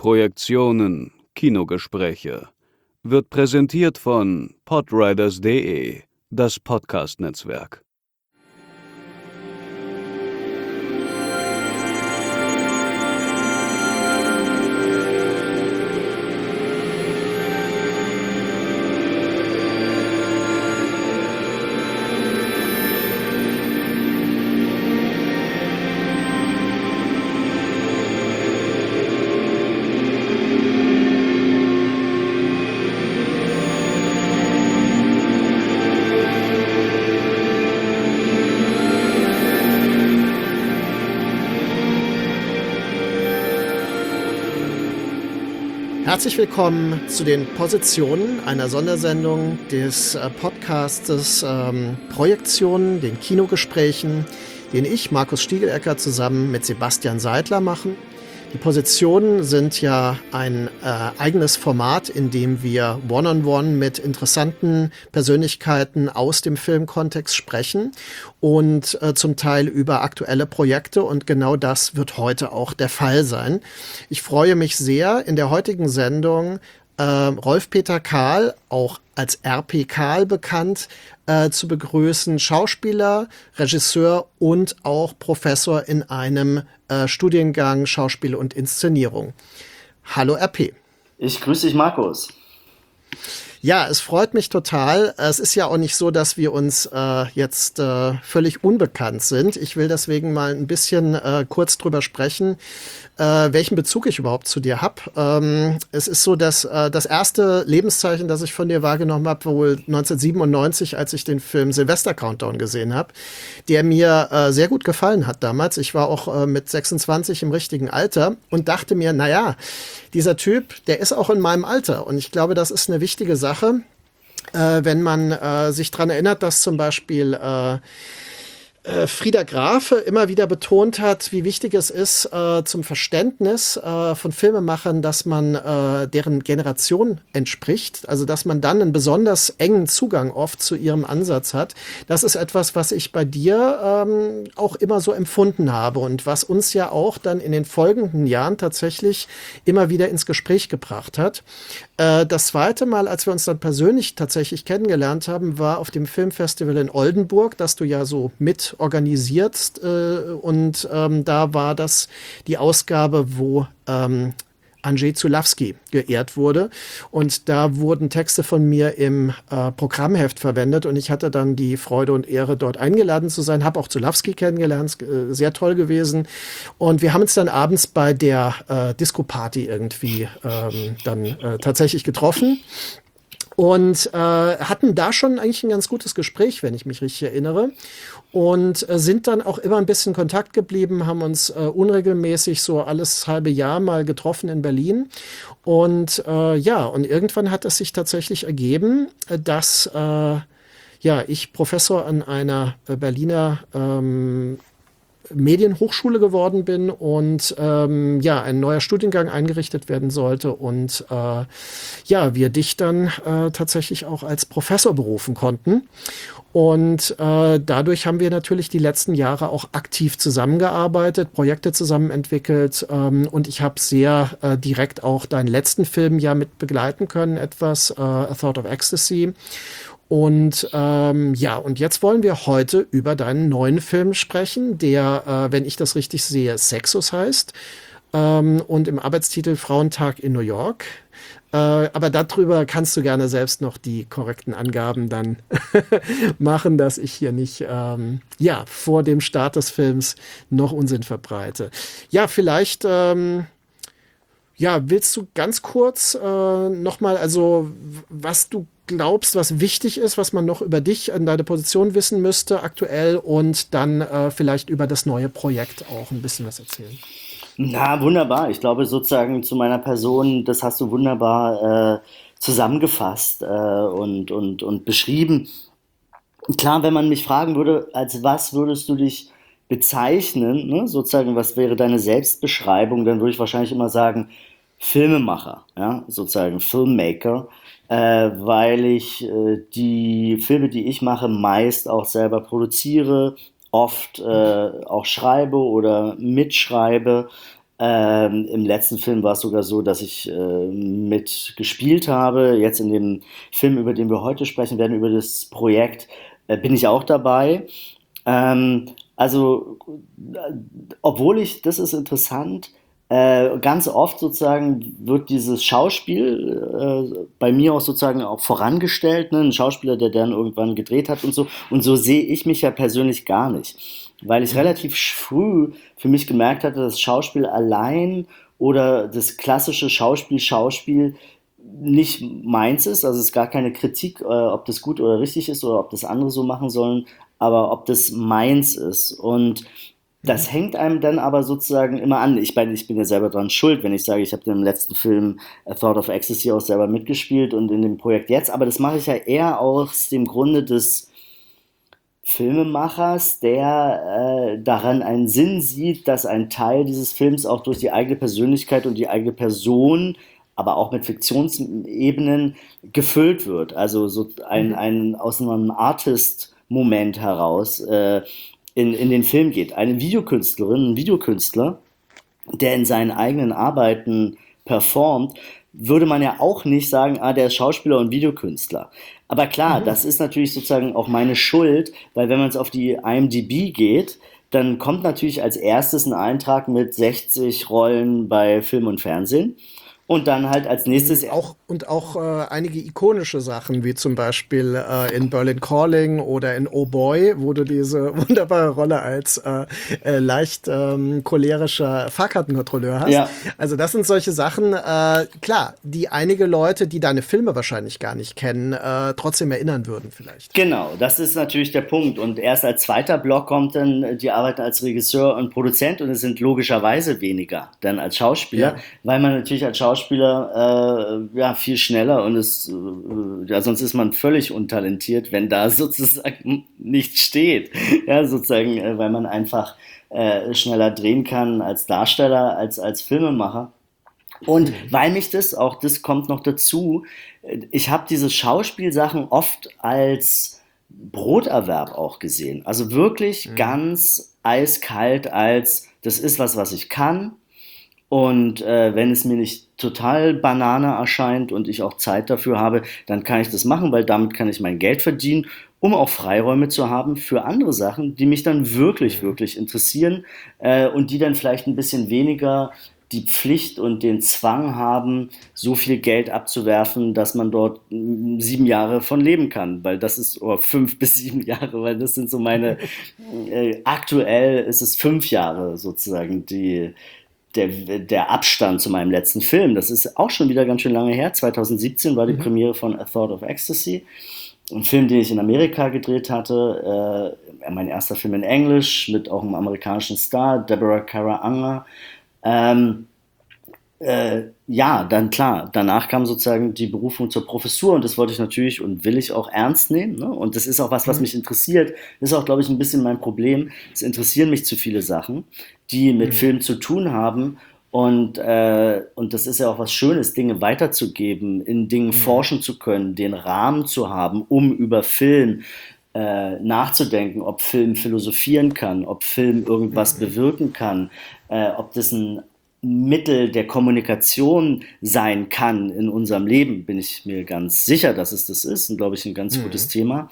Projektionen, Kinogespräche wird präsentiert von podriders.de, das Podcast-Netzwerk. Herzlich willkommen zu den Positionen, einer Sondersendung des Podcastes Projektionen, den Kinogesprächen, den ich, Markus Stiegelecker, zusammen mit Sebastian Seidler machen. Die Positionen sind ja ein eigenes Format, in dem wir One-on-One mit interessanten Persönlichkeiten aus dem Filmkontext sprechen und zum Teil über aktuelle Projekte, und genau das wird heute auch der Fall sein. Ich freue mich sehr, in der heutigen Sendung Rolf-Peter Kahl, auch als RP Kahl bekannt, zu begrüßen. Schauspieler, Regisseur und auch Professor in einem Studiengang Schauspiel und Inszenierung. Hallo RP. Ich grüße dich, Markus. Ja, es freut mich total. Es ist ja auch nicht so, dass wir uns jetzt völlig unbekannt sind. Ich will deswegen mal ein bisschen kurz drüber sprechen, welchen Bezug ich überhaupt zu dir habe. Es ist so, dass das erste Lebenszeichen, das ich von dir wahrgenommen habe, wohl 1997, als ich den Film Silvester Countdown gesehen habe, der mir sehr gut gefallen hat damals. Ich war auch mit 26 im richtigen Alter und dachte mir, naja, dieser Typ, der ist auch in meinem Alter. Und ich glaube, das ist eine wichtige Sache, wenn man sich dran erinnert, dass zum Beispiel Frida Graf immer wieder betont hat, wie wichtig es ist zum Verständnis von Filmemachern, dass man deren Generation entspricht, also dass man dann einen besonders engen Zugang oft zu ihrem Ansatz hat. Das ist etwas, was ich bei dir auch immer so empfunden habe und was uns ja auch dann in den folgenden Jahren tatsächlich immer wieder ins Gespräch gebracht hat. Das zweite Mal, als wir uns dann persönlich tatsächlich kennengelernt haben, war auf dem Filmfestival in Oldenburg, das du ja so mit organisiert, und da war das die Ausgabe, wo Andrzej Zulawski geehrt wurde, und da wurden Texte von mir im Programmheft verwendet und ich hatte dann die Freude und Ehre, dort eingeladen zu sein, habe auch Zulawski kennengelernt, sehr toll gewesen, und wir haben uns dann abends bei der Disco-Party irgendwie dann tatsächlich getroffen. Und hatten da schon eigentlich ein ganz gutes Gespräch, wenn ich mich richtig erinnere. Und sind dann auch immer ein bisschen in Kontakt geblieben, haben uns unregelmäßig so alles halbe Jahr mal getroffen in Berlin. Und und irgendwann hat es sich tatsächlich ergeben, dass ich Professor an einer Berliner Medienhochschule geworden bin und ein neuer Studiengang eingerichtet werden sollte und wir dich dann tatsächlich auch als Professor berufen konnten. Und dadurch haben wir natürlich die letzten Jahre auch aktiv zusammengearbeitet, Projekte zusammen entwickelt, und ich habe sehr direkt auch deinen letzten Film ja mit begleiten können, etwas, A Thought of Ecstasy. Und und jetzt wollen wir heute über deinen neuen Film sprechen, der, wenn ich das richtig sehe, Sexus heißt, und im Arbeitstitel Frauentag in New York. Aber darüber kannst du gerne selbst noch die korrekten Angaben dann machen, dass ich hier nicht vor dem Start des Films noch Unsinn verbreite. Ja, vielleicht willst du ganz kurz nochmal, also was du glaubst, was wichtig ist, was man noch über dich an deine Position wissen müsste aktuell, und dann vielleicht über das neue Projekt auch ein bisschen was erzählen. Na, wunderbar. Ich glaube sozusagen zu meiner Person, das hast du wunderbar zusammengefasst und beschrieben. Klar, wenn man mich fragen würde, als was würdest du dich bezeichnen, ne? Sozusagen, was wäre deine Selbstbeschreibung, dann würde ich wahrscheinlich immer sagen, Filmemacher, ja? Sozusagen Filmmaker, weil ich die Filme, die ich mache, meist auch selber produziere, oft auch schreibe oder mitschreibe, Im letzten Film war es sogar so, dass ich mitgespielt habe. Jetzt in dem Film, über den wir heute sprechen werden, über das Projekt, bin ich auch dabei. Also, obwohl das ist interessant, ganz oft sozusagen wird dieses Schauspiel bei mir auch sozusagen auch vorangestellt, ne? Ein Schauspieler, der dann irgendwann gedreht hat und so. Und so sehe ich mich ja persönlich gar nicht, weil ich relativ früh für mich gemerkt hatte, dass Schauspiel allein oder das klassische Schauspiel nicht meins ist. Also es ist gar keine Kritik, ob das gut oder richtig ist oder ob das andere so machen sollen, aber ob das meins ist. Und das hängt einem dann aber sozusagen immer an. Ich bin ja selber dran schuld, wenn ich sage, ich habe im letzten Film A Thought of Ecstasy auch selber mitgespielt und in dem Projekt jetzt. Aber das mache ich ja eher aus dem Grunde des Filmemachers, der daran einen Sinn sieht, dass ein Teil dieses Films auch durch die eigene Persönlichkeit und die eigene Person, aber auch mit Fiktionsebenen gefüllt wird. Also so ein aus einem Artist-Moment heraus in den Film geht. Eine Videokünstlerin, ein Videokünstler, der in seinen eigenen Arbeiten performt, würde man ja auch nicht sagen, der ist Schauspieler und Videokünstler. Aber klar, das ist natürlich sozusagen auch meine Schuld, weil wenn man jetzt auf die IMDb geht, dann kommt natürlich als erstes ein Eintrag mit 60 Rollen bei Film und Fernsehen. Und dann halt als nächstes Auch einige ikonische Sachen, wie zum Beispiel in Berlin Calling oder in Oh Boy, wo du diese wunderbare Rolle als leicht cholerischer Fahrkartenkontrolleur hast. Ja. Also das sind solche Sachen, klar, die einige Leute, die deine Filme wahrscheinlich gar nicht kennen, trotzdem erinnern würden vielleicht. Genau, das ist natürlich der Punkt. Und erst als zweiter Block kommt dann die Arbeit als Regisseur und Produzent und es sind logischerweise weniger dann als Schauspieler, weil man natürlich als Schauspieler viel schneller und sonst ist man völlig untalentiert, wenn da sozusagen nichts steht. Ja, sozusagen, weil man einfach schneller drehen kann als Darsteller, als Filmemacher. Und weil mich das kommt noch dazu, ich habe diese Schauspielsachen oft als Broterwerb auch gesehen. Also wirklich ganz eiskalt das ist was ich kann. Und wenn es mir nicht total Banane erscheint und ich auch Zeit dafür habe, dann kann ich das machen, weil damit kann ich mein Geld verdienen, um auch Freiräume zu haben für andere Sachen, die mich dann wirklich, wirklich interessieren und die dann vielleicht ein bisschen weniger die Pflicht und den Zwang haben, so viel Geld abzuwerfen, dass man dort 7 Jahre von leben kann, weil das ist, oder 5 bis 7 Jahre, weil das sind so meine, aktuell ist es 5 Jahre sozusagen, der Abstand zu meinem letzten Film. Das ist auch schon wieder ganz schön lange her. 2017 war die Premiere von A Thought of Ecstasy. Ein Film, den ich in Amerika gedreht hatte. Mein erster Film in Englisch mit auch einem amerikanischen Star, Deborah Kara Unger. Dann klar, danach kam sozusagen die Berufung zur Professur und das wollte ich natürlich und will ich auch ernst nehmen. Ne? Und das ist auch was mich interessiert. Das ist auch, glaube ich, ein bisschen mein Problem. Es interessieren mich zu viele Sachen, die mit Film zu tun haben. Und das ist ja auch was Schönes, Dinge weiterzugeben, in Dingen forschen zu können, den Rahmen zu haben, um über Film nachzudenken, ob Film philosophieren kann, ob Film irgendwas bewirken kann, ob das ein Mittel der Kommunikation sein kann in unserem Leben, bin ich mir ganz sicher, dass es das ist und glaube ich ein ganz gutes Thema.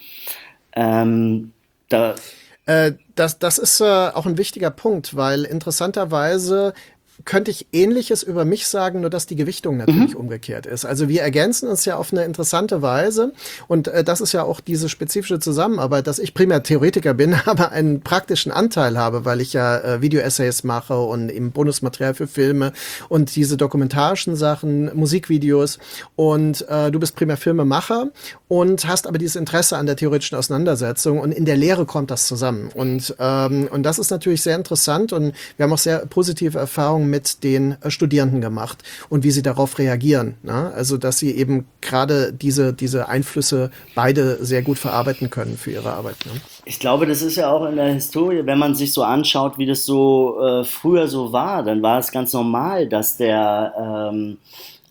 Das ist auch ein wichtiger Punkt, weil interessanterweise könnte ich Ähnliches über mich sagen, nur dass die Gewichtung natürlich umgekehrt ist. Also wir ergänzen uns ja auf eine interessante Weise und das ist ja auch diese spezifische Zusammenarbeit, dass ich primär Theoretiker bin, aber einen praktischen Anteil habe, weil ich ja Video-Essays mache und eben Bonusmaterial für Filme und diese dokumentarischen Sachen, Musikvideos und du bist primär Filmemacher und hast aber dieses Interesse an der theoretischen Auseinandersetzung und in der Lehre kommt das zusammen und das ist natürlich sehr interessant und wir haben auch sehr positive Erfahrungen mit den Studierenden gemacht und wie sie darauf reagieren. Ne? Also, dass sie eben gerade diese Einflüsse beide sehr gut verarbeiten können für ihre Arbeit. Ne? Ich glaube, das ist ja auch in der Historie, wenn man sich so anschaut, wie das so früher so war, dann war es ganz normal, dass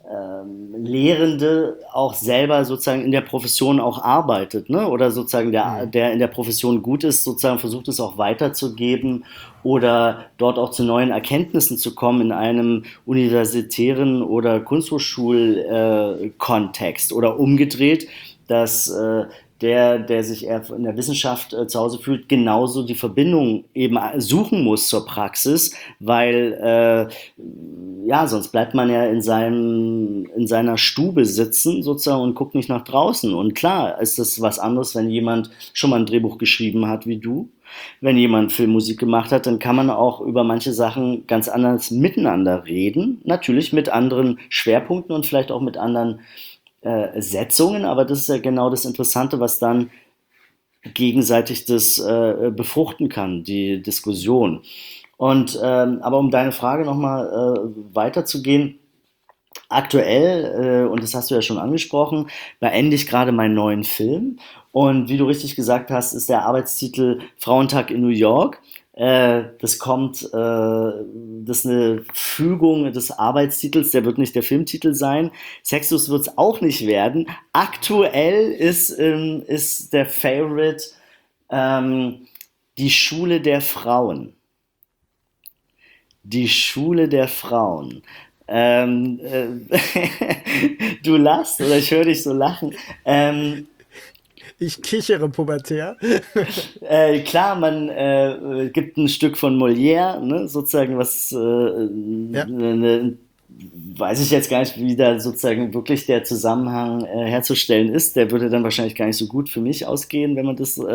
Lehrende auch selber sozusagen in der Profession auch arbeitet, ne? Oder sozusagen der in der Profession gut ist, sozusagen versucht es auch weiterzugeben oder dort auch zu neuen Erkenntnissen zu kommen in einem universitären oder Kunsthochschul-Kontext oder umgedreht, dass der sich eher in der Wissenschaft zu Hause fühlt, genauso die Verbindung eben suchen muss zur Praxis, weil ja, sonst bleibt man ja in seiner Stube sitzen sozusagen und guckt nicht nach draußen. Und klar ist das was anderes, wenn jemand schon mal ein Drehbuch geschrieben hat wie du. Wenn jemand Filmmusik gemacht hat, dann kann man auch über manche Sachen ganz anders miteinander reden. Natürlich mit anderen Schwerpunkten und vielleicht auch mit anderen Setzungen, aber das ist ja genau das Interessante, was dann gegenseitig das befruchten kann, die Diskussion. Und aber um deine Frage nochmal weiterzugehen, aktuell, und das hast du ja schon angesprochen, beende ich gerade meinen neuen Film. Und wie du richtig gesagt hast, ist der Arbeitstitel Frauentag in New York. Das ist eine Fügung des Arbeitstitels, der wird nicht der Filmtitel sein. Sexus wird es auch nicht werden. Aktuell ist der Favorite die Schule der Frauen. Die Schule der Frauen. Du lachst oder ich höre dich so lachen. Ich kichere pubertär. Klar, man gibt ein Stück von Molière, ne, sozusagen, Ja. weiß ich jetzt gar nicht, wie da sozusagen wirklich der Zusammenhang herzustellen ist. Der würde dann wahrscheinlich gar nicht so gut für mich ausgehen, wenn man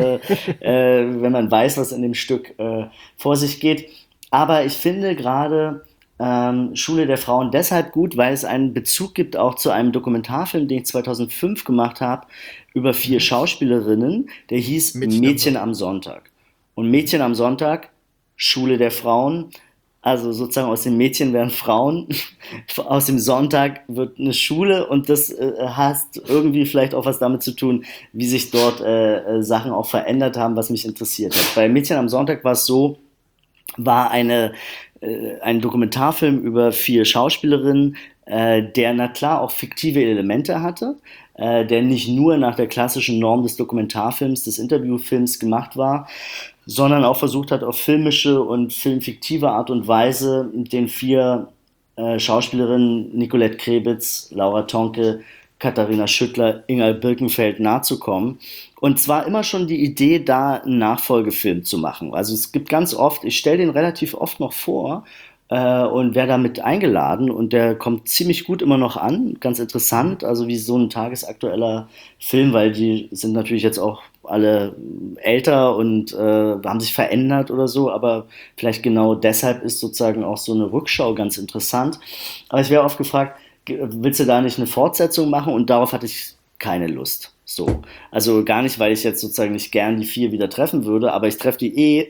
wenn man weiß, was in dem Stück vor sich geht. Aber ich finde gerade Schule der Frauen deshalb gut, weil es einen Bezug gibt auch zu einem Dokumentarfilm, den ich 2005 gemacht habe, über 4 Schauspielerinnen, der hieß Mädchen am Sonntag. Und Mädchen am Sonntag, Schule der Frauen, also sozusagen aus den Mädchen werden Frauen, aus dem Sonntag wird eine Schule und das hat irgendwie vielleicht auch was damit zu tun, wie sich dort Sachen auch verändert haben, was mich interessiert hat. Bei Mädchen am Sonntag war es so, war ein Dokumentarfilm über 4 Schauspielerinnen, der na klar auch fiktive Elemente hatte, der nicht nur nach der klassischen Norm des Dokumentarfilms, des Interviewfilms gemacht war, sondern auch versucht hat, auf filmische und filmfiktive Art und Weise den 4 Schauspielerinnen Nicolette Krebitz, Laura Tonke, Katharina Schüttler, Inga Birkenfeld nahezukommen. Und zwar immer schon die Idee, da einen Nachfolgefilm zu machen. Also es gibt ganz oft, ich stelle den relativ oft noch vor und werde damit eingeladen und der kommt ziemlich gut immer noch an, ganz interessant, also wie so ein tagesaktueller Film, weil die sind natürlich jetzt auch alle älter und haben sich verändert oder so, aber vielleicht genau deshalb ist sozusagen auch so eine Rückschau ganz interessant. Aber ich wäre oft gefragt, willst du da nicht eine Fortsetzung machen? Und darauf hatte ich keine Lust. So. Also gar nicht, weil ich jetzt sozusagen nicht gern die 4 wieder treffen würde, aber ich treffe die eh.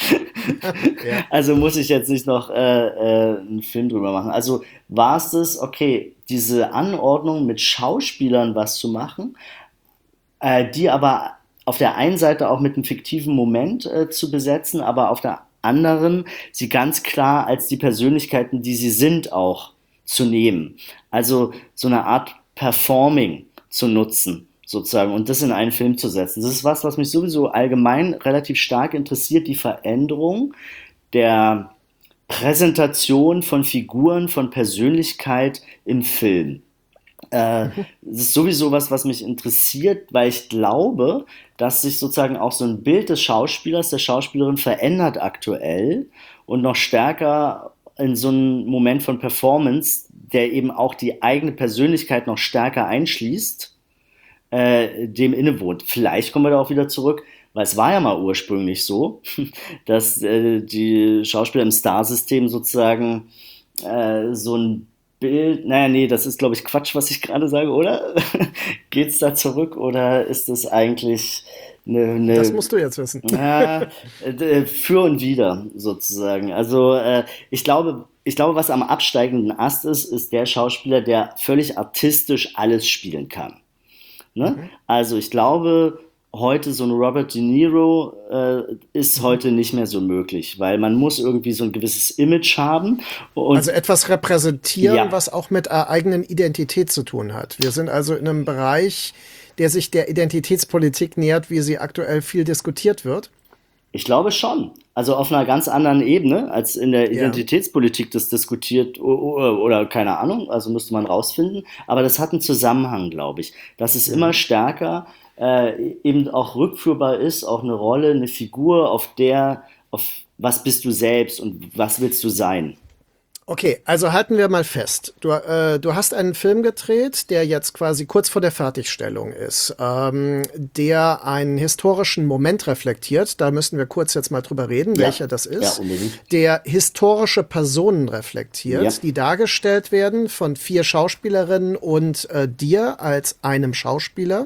Ja. Also muss ich jetzt nicht noch einen Film drüber machen. Also war es das, okay, diese Anordnung mit Schauspielern was zu machen, die aber auf der einen Seite auch mit einem fiktiven Moment zu besetzen, aber auf der anderen sie ganz klar als die Persönlichkeiten, die sie sind, auch zu nehmen. Also so eine Art Performing zu nutzen, sozusagen, und das in einen Film zu setzen. Das ist was mich sowieso allgemein relativ stark interessiert, die Veränderung der Präsentation von Figuren, von Persönlichkeit im Film. Das ist sowieso was mich interessiert, weil ich glaube, dass sich sozusagen auch so ein Bild des Schauspielers, der Schauspielerin verändert aktuell und noch stärker in so einem Moment von Performance, der eben auch die eigene Persönlichkeit noch stärker einschließt, dem innewohnt. Vielleicht kommen wir da auch wieder zurück, weil es war ja mal ursprünglich so, dass die Schauspieler im Star-System sozusagen so ein Bild, naja, nee, das ist, glaube ich, Quatsch, was ich gerade sage, oder? Geht's da zurück oder ist das eigentlich Das musst du jetzt wissen. für und wider sozusagen. Also ich glaube, was am absteigenden Ast ist der Schauspieler, der völlig artistisch alles spielen kann. Ne? Also ich glaube, heute so ein Robert De Niro ist heute nicht mehr so möglich, weil man muss irgendwie so ein gewisses Image haben. Und Also etwas repräsentieren, ja, was auch mit eigenen Identität zu tun hat. Wir sind also in einem Bereich, der sich der Identitätspolitik nähert, wie sie aktuell viel diskutiert wird. ich glaube schon. Also auf einer ganz anderen Ebene, als in der Ja. Identitätspolitik das diskutiert oder keine Ahnung, also müsste man rausfinden. Aber das hat einen Zusammenhang, glaube ich, dass es immer stärker eben auch rückführbar ist, auch eine Rolle, eine Figur, auf was bist du selbst und was willst du sein. Okay, also halten wir mal fest. Du hast einen Film gedreht, der jetzt quasi kurz vor der Fertigstellung ist, der einen historischen Moment reflektiert. Da müssen wir kurz jetzt mal drüber reden, Ja, welcher das ja, ist. unbedingt. Der historische Personen reflektiert, Ja. die dargestellt werden von 4 Schauspielerinnen und dir als einem Schauspieler.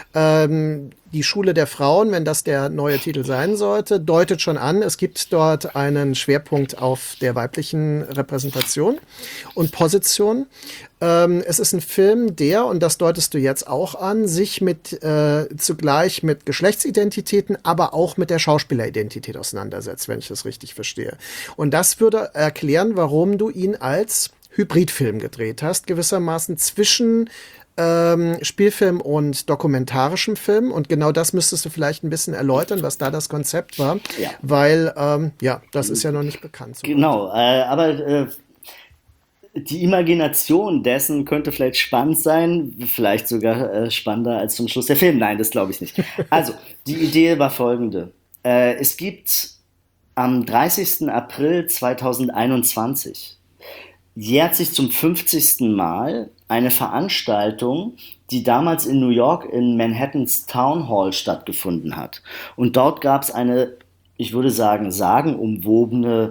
Die Schule der Frauen, wenn das der neue Titel sein sollte, deutet schon an, es gibt dort einen Schwerpunkt auf der weiblichen Repräsentation und Position. Es ist ein Film, der, und das deutest du jetzt auch an, sich zugleich mit Geschlechtsidentitäten, aber auch mit der Schauspieleridentität auseinandersetzt, wenn ich das richtig verstehe. Und das würde erklären, warum du ihn als Hybridfilm gedreht hast, gewissermaßen zwischen Spielfilm und dokumentarischem Film. Und genau das müsstest du vielleicht ein bisschen erläutern, was da das Konzept war. Ja. Weil, das ist ja noch nicht bekannt. So. Genau, aber die Imagination dessen könnte vielleicht spannend sein, vielleicht sogar spannender als zum Schluss der Film. Nein, das glaube ich nicht. Also, die Idee war folgende. Es gibt am 30. April 2021 jährt sich zum 50. Mal eine Veranstaltung, die damals in New York in Manhattans Town Hall stattgefunden hat. Und dort gab es eine, ich würde sagen, sagenumwobene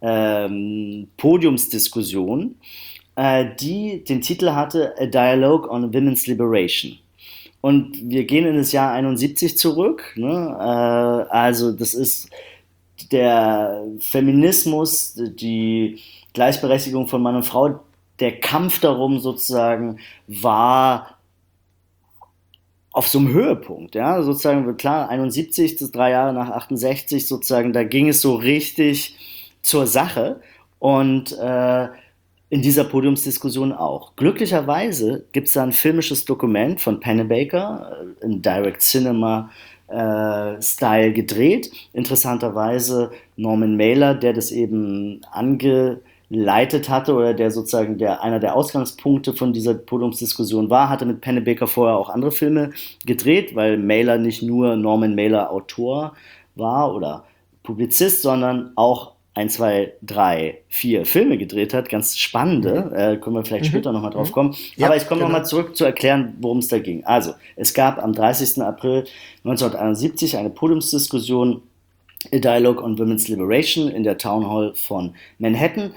Podiumsdiskussion, die den Titel hatte A Dialogue on Women's Liberation. Und wir gehen in das Jahr 71 zurück. Ne? Also das ist der Feminismus, die Gleichberechtigung von Mann und Frau, der Kampf darum sozusagen war auf so einem Höhepunkt, ja, sozusagen, klar, 71, das ist 3 Jahre nach 68, sozusagen, da ging es so richtig zur Sache und in dieser Podiumsdiskussion auch. Glücklicherweise gibt es da ein filmisches Dokument von Pennebaker, in Direct Cinema Style gedreht. Interessanterweise Norman Mailer, der das eben angeleitet hatte oder der sozusagen einer der Ausgangspunkte von dieser Podiumsdiskussion war, hatte mit Pennebaker vorher auch andere Filme gedreht, weil Mailer nicht nur Norman Mailer Autor war oder Publizist, sondern auch 1, 2, 3, 4 Filme gedreht hat, ganz spannende, können wir vielleicht später nochmal drauf kommen. Ja, aber ich komme genau. nochmal zurück zu erklären, worum es da ging. Also, es gab am 30. April 1971 eine Podiumsdiskussion, A Dialogue on Women's Liberation in der Town Hall von Manhattan.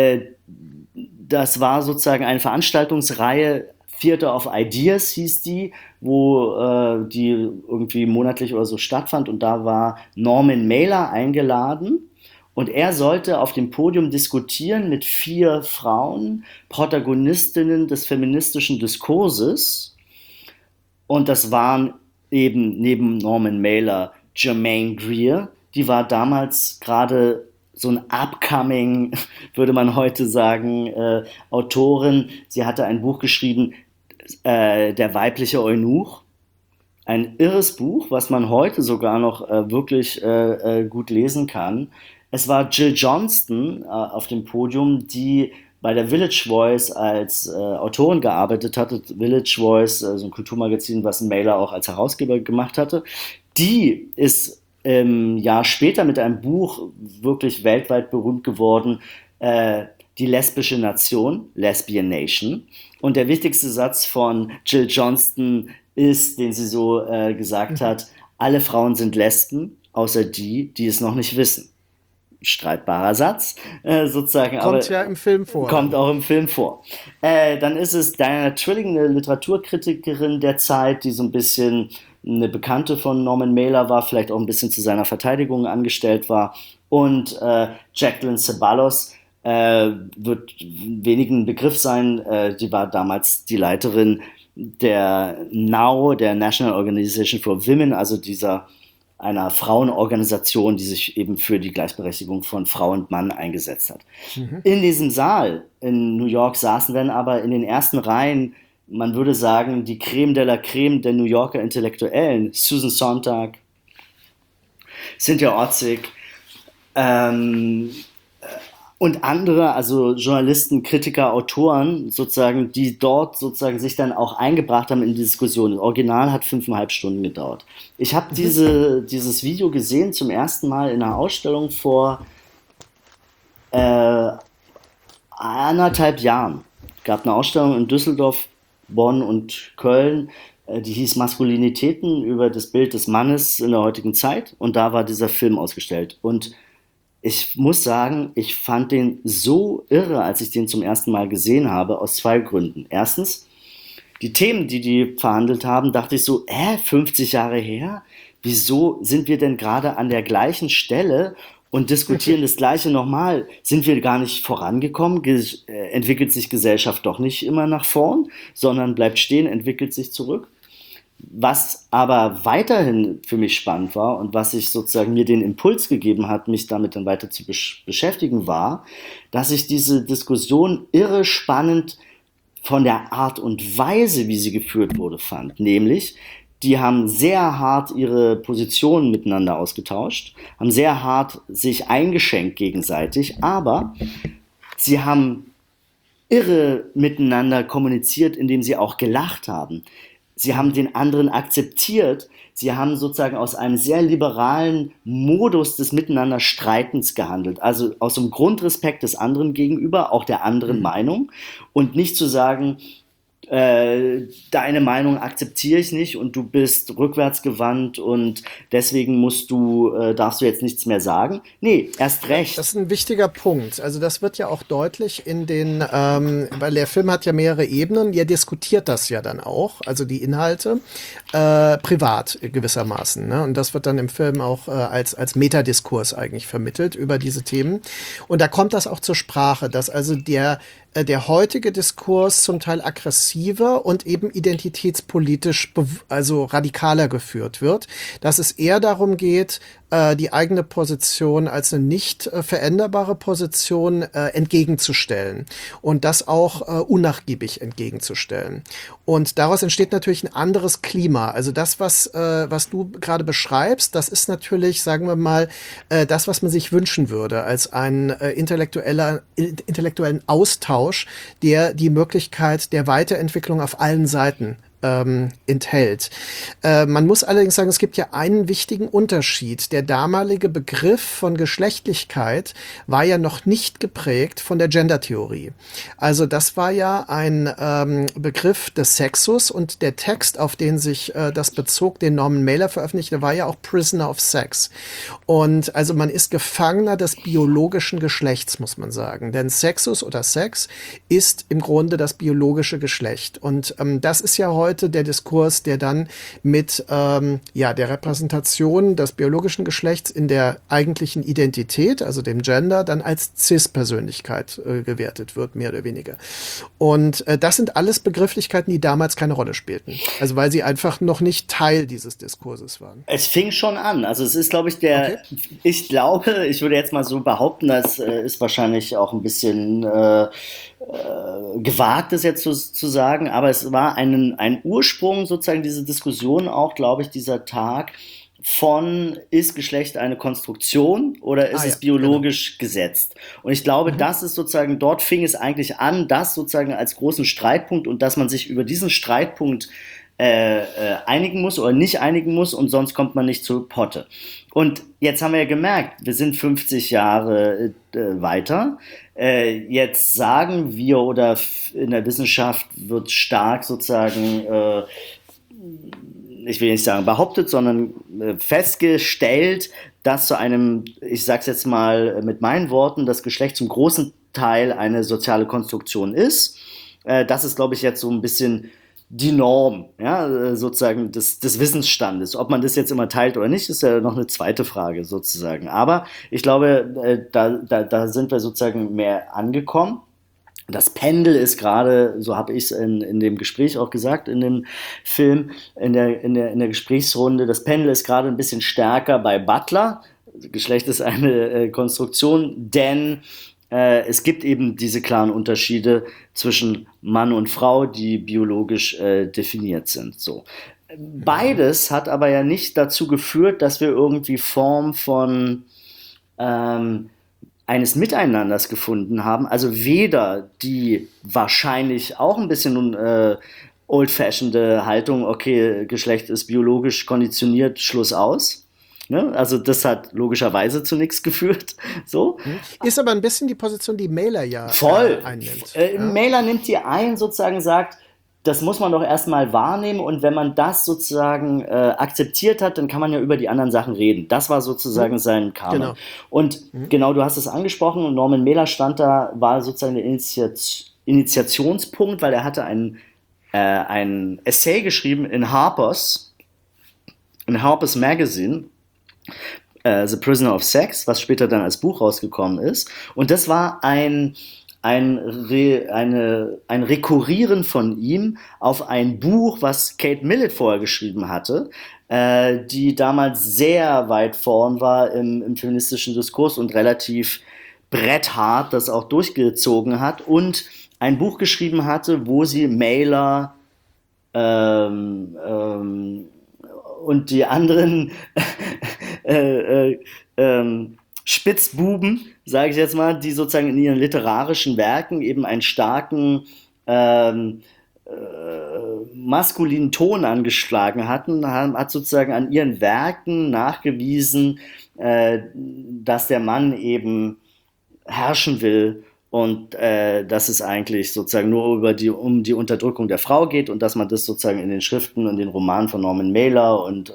Das war sozusagen eine Veranstaltungsreihe, Theater of Ideas hieß die, wo die irgendwie monatlich oder so stattfand und da war Norman Mailer eingeladen. Und er sollte auf dem Podium diskutieren mit 4 Frauen, Protagonistinnen des feministischen Diskurses. Und das waren eben neben Norman Mailer Germaine Greer. Die war damals gerade so ein upcoming, würde man heute sagen, Autorin. Sie hatte ein Buch geschrieben, Der weibliche Eunuch. Ein irres Buch, was man heute sogar noch wirklich gut lesen kann. Es war Jill Johnston auf dem Podium, die bei der Village Voice als Autorin gearbeitet hatte. Village Voice, so ein Kulturmagazin, was ein Mailer auch als Herausgeber gemacht hatte. Die ist im Jahr später mit einem Buch wirklich weltweit berühmt geworden, Die lesbische Nation, Lesbian Nation. Und der wichtigste Satz von Jill Johnston ist, den sie so gesagt hat, alle Frauen sind Lesben, außer die, die es noch nicht wissen. Streitbarer Satz, sozusagen. Kommt aber ja im Film vor. Kommt auch im Film vor. Dann ist es Diana Trilling, eine Literaturkritikerin der Zeit, die so ein bisschen eine Bekannte von Norman Mailer war, vielleicht auch ein bisschen zu seiner Verteidigung angestellt war. Und Jacqueline Ceballos wird wenigen Begriff sein. Die war damals die Leiterin der NOW, der National Organization for Women, also einer Frauenorganisation, die sich eben für die Gleichberechtigung von Frau und Mann eingesetzt hat. In diesem Saal in New York saßen dann aber in den ersten Reihen, man würde sagen, die Creme de la Creme der New Yorker Intellektuellen, Susan Sontag, Cynthia Ozick, und andere, also Journalisten, Kritiker, Autoren, sozusagen, die dort sozusagen sich dann auch eingebracht haben in die Diskussion. Das Original hat 5,5 Stunden gedauert. Ich habe dieses Video gesehen zum ersten Mal in einer Ausstellung vor 1,5 Jahren. Es gab eine Ausstellung in Düsseldorf, Bonn und Köln, die hieß Maskulinitäten über das Bild des Mannes in der heutigen Zeit. Und da war dieser Film ausgestellt. Und ich muss sagen, ich fand den so irre, als ich den zum ersten Mal gesehen habe, aus 2 Gründen. Erstens, die Themen, die verhandelt haben, dachte ich so, 50 Jahre her? Wieso sind wir denn gerade an der gleichen Stelle und diskutieren das Gleiche nochmal? Sind wir gar nicht vorangekommen? Entwickelt sich Gesellschaft doch nicht immer nach vorn, sondern bleibt stehen, entwickelt sich zurück? Was aber weiterhin für mich spannend war und was ich sozusagen mir den Impuls gegeben hat, mich damit dann weiter zu beschäftigen, war, dass ich diese Diskussion irre spannend von der Art und Weise, wie sie geführt wurde, fand. Nämlich, die haben sehr hart ihre Positionen miteinander ausgetauscht, haben sehr hart sich eingeschenkt gegenseitig, aber sie haben irre miteinander kommuniziert, indem sie auch gelacht haben. Sie haben den anderen akzeptiert. Sie haben sozusagen aus einem sehr liberalen Modus des Miteinanderstreitens gehandelt. Also aus dem Grundrespekt des anderen gegenüber, auch der anderen Meinung. Und nicht zu sagen, deine Meinung akzeptiere ich nicht und du bist rückwärtsgewandt und deswegen darfst du jetzt nichts mehr sagen. Nee, erst recht. Das ist ein wichtiger Punkt. Also das wird ja auch deutlich weil der Film hat ja mehrere Ebenen, der diskutiert das ja dann auch, also die Inhalte, privat gewissermaßen. Ne? Und das wird dann im Film auch als Metadiskurs eigentlich vermittelt über diese Themen. Und da kommt das auch zur Sprache, dass also der heutige Diskurs zum Teil aggressiver und eben identitätspolitisch also radikaler geführt wird, dass es eher darum geht, die eigene Position als eine nicht veränderbare Position entgegenzustellen und das auch unnachgiebig entgegenzustellen. Und daraus entsteht natürlich ein anderes Klima. Also das, was du gerade beschreibst, das ist natürlich, sagen wir mal, das, was man sich wünschen würde, als einen intellektuellen Austausch, der die Möglichkeit der Weiterentwicklung auf allen Seiten enthält. Man muss allerdings sagen, es gibt ja einen wichtigen Unterschied. Der damalige Begriff von Geschlechtlichkeit war ja noch nicht geprägt von der Gendertheorie. Also das war ja ein Begriff des Sexus und der Text, auf den sich das bezog, den Norman Mailer veröffentlichte, war ja auch Prisoner of Sex. Und also man ist Gefangener des biologischen Geschlechts, muss man sagen. Denn Sexus oder Sex ist im Grunde das biologische Geschlecht. Und das ist ja heute der Diskurs, der dann mit der Repräsentation des biologischen Geschlechts in der eigentlichen Identität, also dem Gender, dann als Cis-Persönlichkeit gewertet wird, mehr oder weniger. Und das sind alles Begrifflichkeiten, die damals keine Rolle spielten. Also weil sie einfach noch nicht Teil dieses Diskurses waren. Es fing schon an. Also es ist, glaube ich, ich würde jetzt mal so behaupten, das ist wahrscheinlich auch ein bisschen gewagt, das jetzt zu sagen, aber es war ein Ursprung sozusagen diese Diskussion auch, glaube ich, dieser Tag von, ist Geschlecht eine Konstruktion oder ist es biologisch gesetzt? Und ich glaube, das ist sozusagen, dort fing es eigentlich an, das sozusagen als großen Streitpunkt und dass man sich über diesen Streitpunkt einigen muss oder nicht einigen muss und sonst kommt man nicht zur Potte. Und jetzt haben wir ja gemerkt, wir sind 50 Jahre weiter. Jetzt sagen wir oder in der Wissenschaft wird stark sozusagen, ich will nicht sagen behauptet, sondern festgestellt, dass zu einem, ich sag's jetzt mal mit meinen Worten, das Geschlecht zum großen Teil eine soziale Konstruktion ist. Das ist, glaube ich, jetzt so ein bisschen die Norm, ja, sozusagen des Wissensstandes. Ob man das jetzt immer teilt oder nicht, ist ja noch eine zweite Frage sozusagen. Aber ich glaube, da sind wir sozusagen mehr angekommen. Das Pendel ist gerade, so habe ich es in dem Gespräch auch gesagt, in dem Film, in der Gesprächsrunde, das Pendel ist gerade ein bisschen stärker bei Butler. Geschlecht ist eine Konstruktion, denn es gibt eben diese klaren Unterschiede zwischen Mann und Frau, die biologisch definiert sind. So. Beides hat aber ja nicht dazu geführt, dass wir irgendwie Form von eines Miteinanders gefunden haben. Also weder die wahrscheinlich auch ein bisschen old-fashioned Haltung, okay, Geschlecht ist biologisch konditioniert, Schluss aus. Ne? Also das hat logischerweise zu nichts geführt. So. Ist aber ein bisschen die Position, die Mailer ja Voll. einnimmt. Mailer nimmt die ein, sozusagen sagt, das muss man doch erstmal wahrnehmen und wenn man das sozusagen akzeptiert hat, dann kann man ja über die anderen Sachen reden. Das war sozusagen sein Kanon. Genau. Und genau, du hast es angesprochen, Norman Mailer stand da, war sozusagen der Initiationspunkt, weil er hatte ein Essay geschrieben in Harper's Magazine, The Prisoner of Sex, was später dann als Buch rausgekommen ist. Und das war ein Rekurrieren von ihm auf ein Buch, was Kate Millett vorher geschrieben hatte, die damals sehr weit vorn war im feministischen Diskurs und relativ bretthart das auch durchgezogen hat und ein Buch geschrieben hatte, wo sie Mailer und die anderen Spitzbuben, sage ich jetzt mal, die sozusagen in ihren literarischen Werken eben einen starken maskulinen Ton angeschlagen hatten, hat sozusagen an ihren Werken nachgewiesen, dass der Mann eben herrschen will und dass es eigentlich sozusagen nur um die Unterdrückung der Frau geht und dass man das sozusagen in den Schriften und den Romanen von Norman Mailer und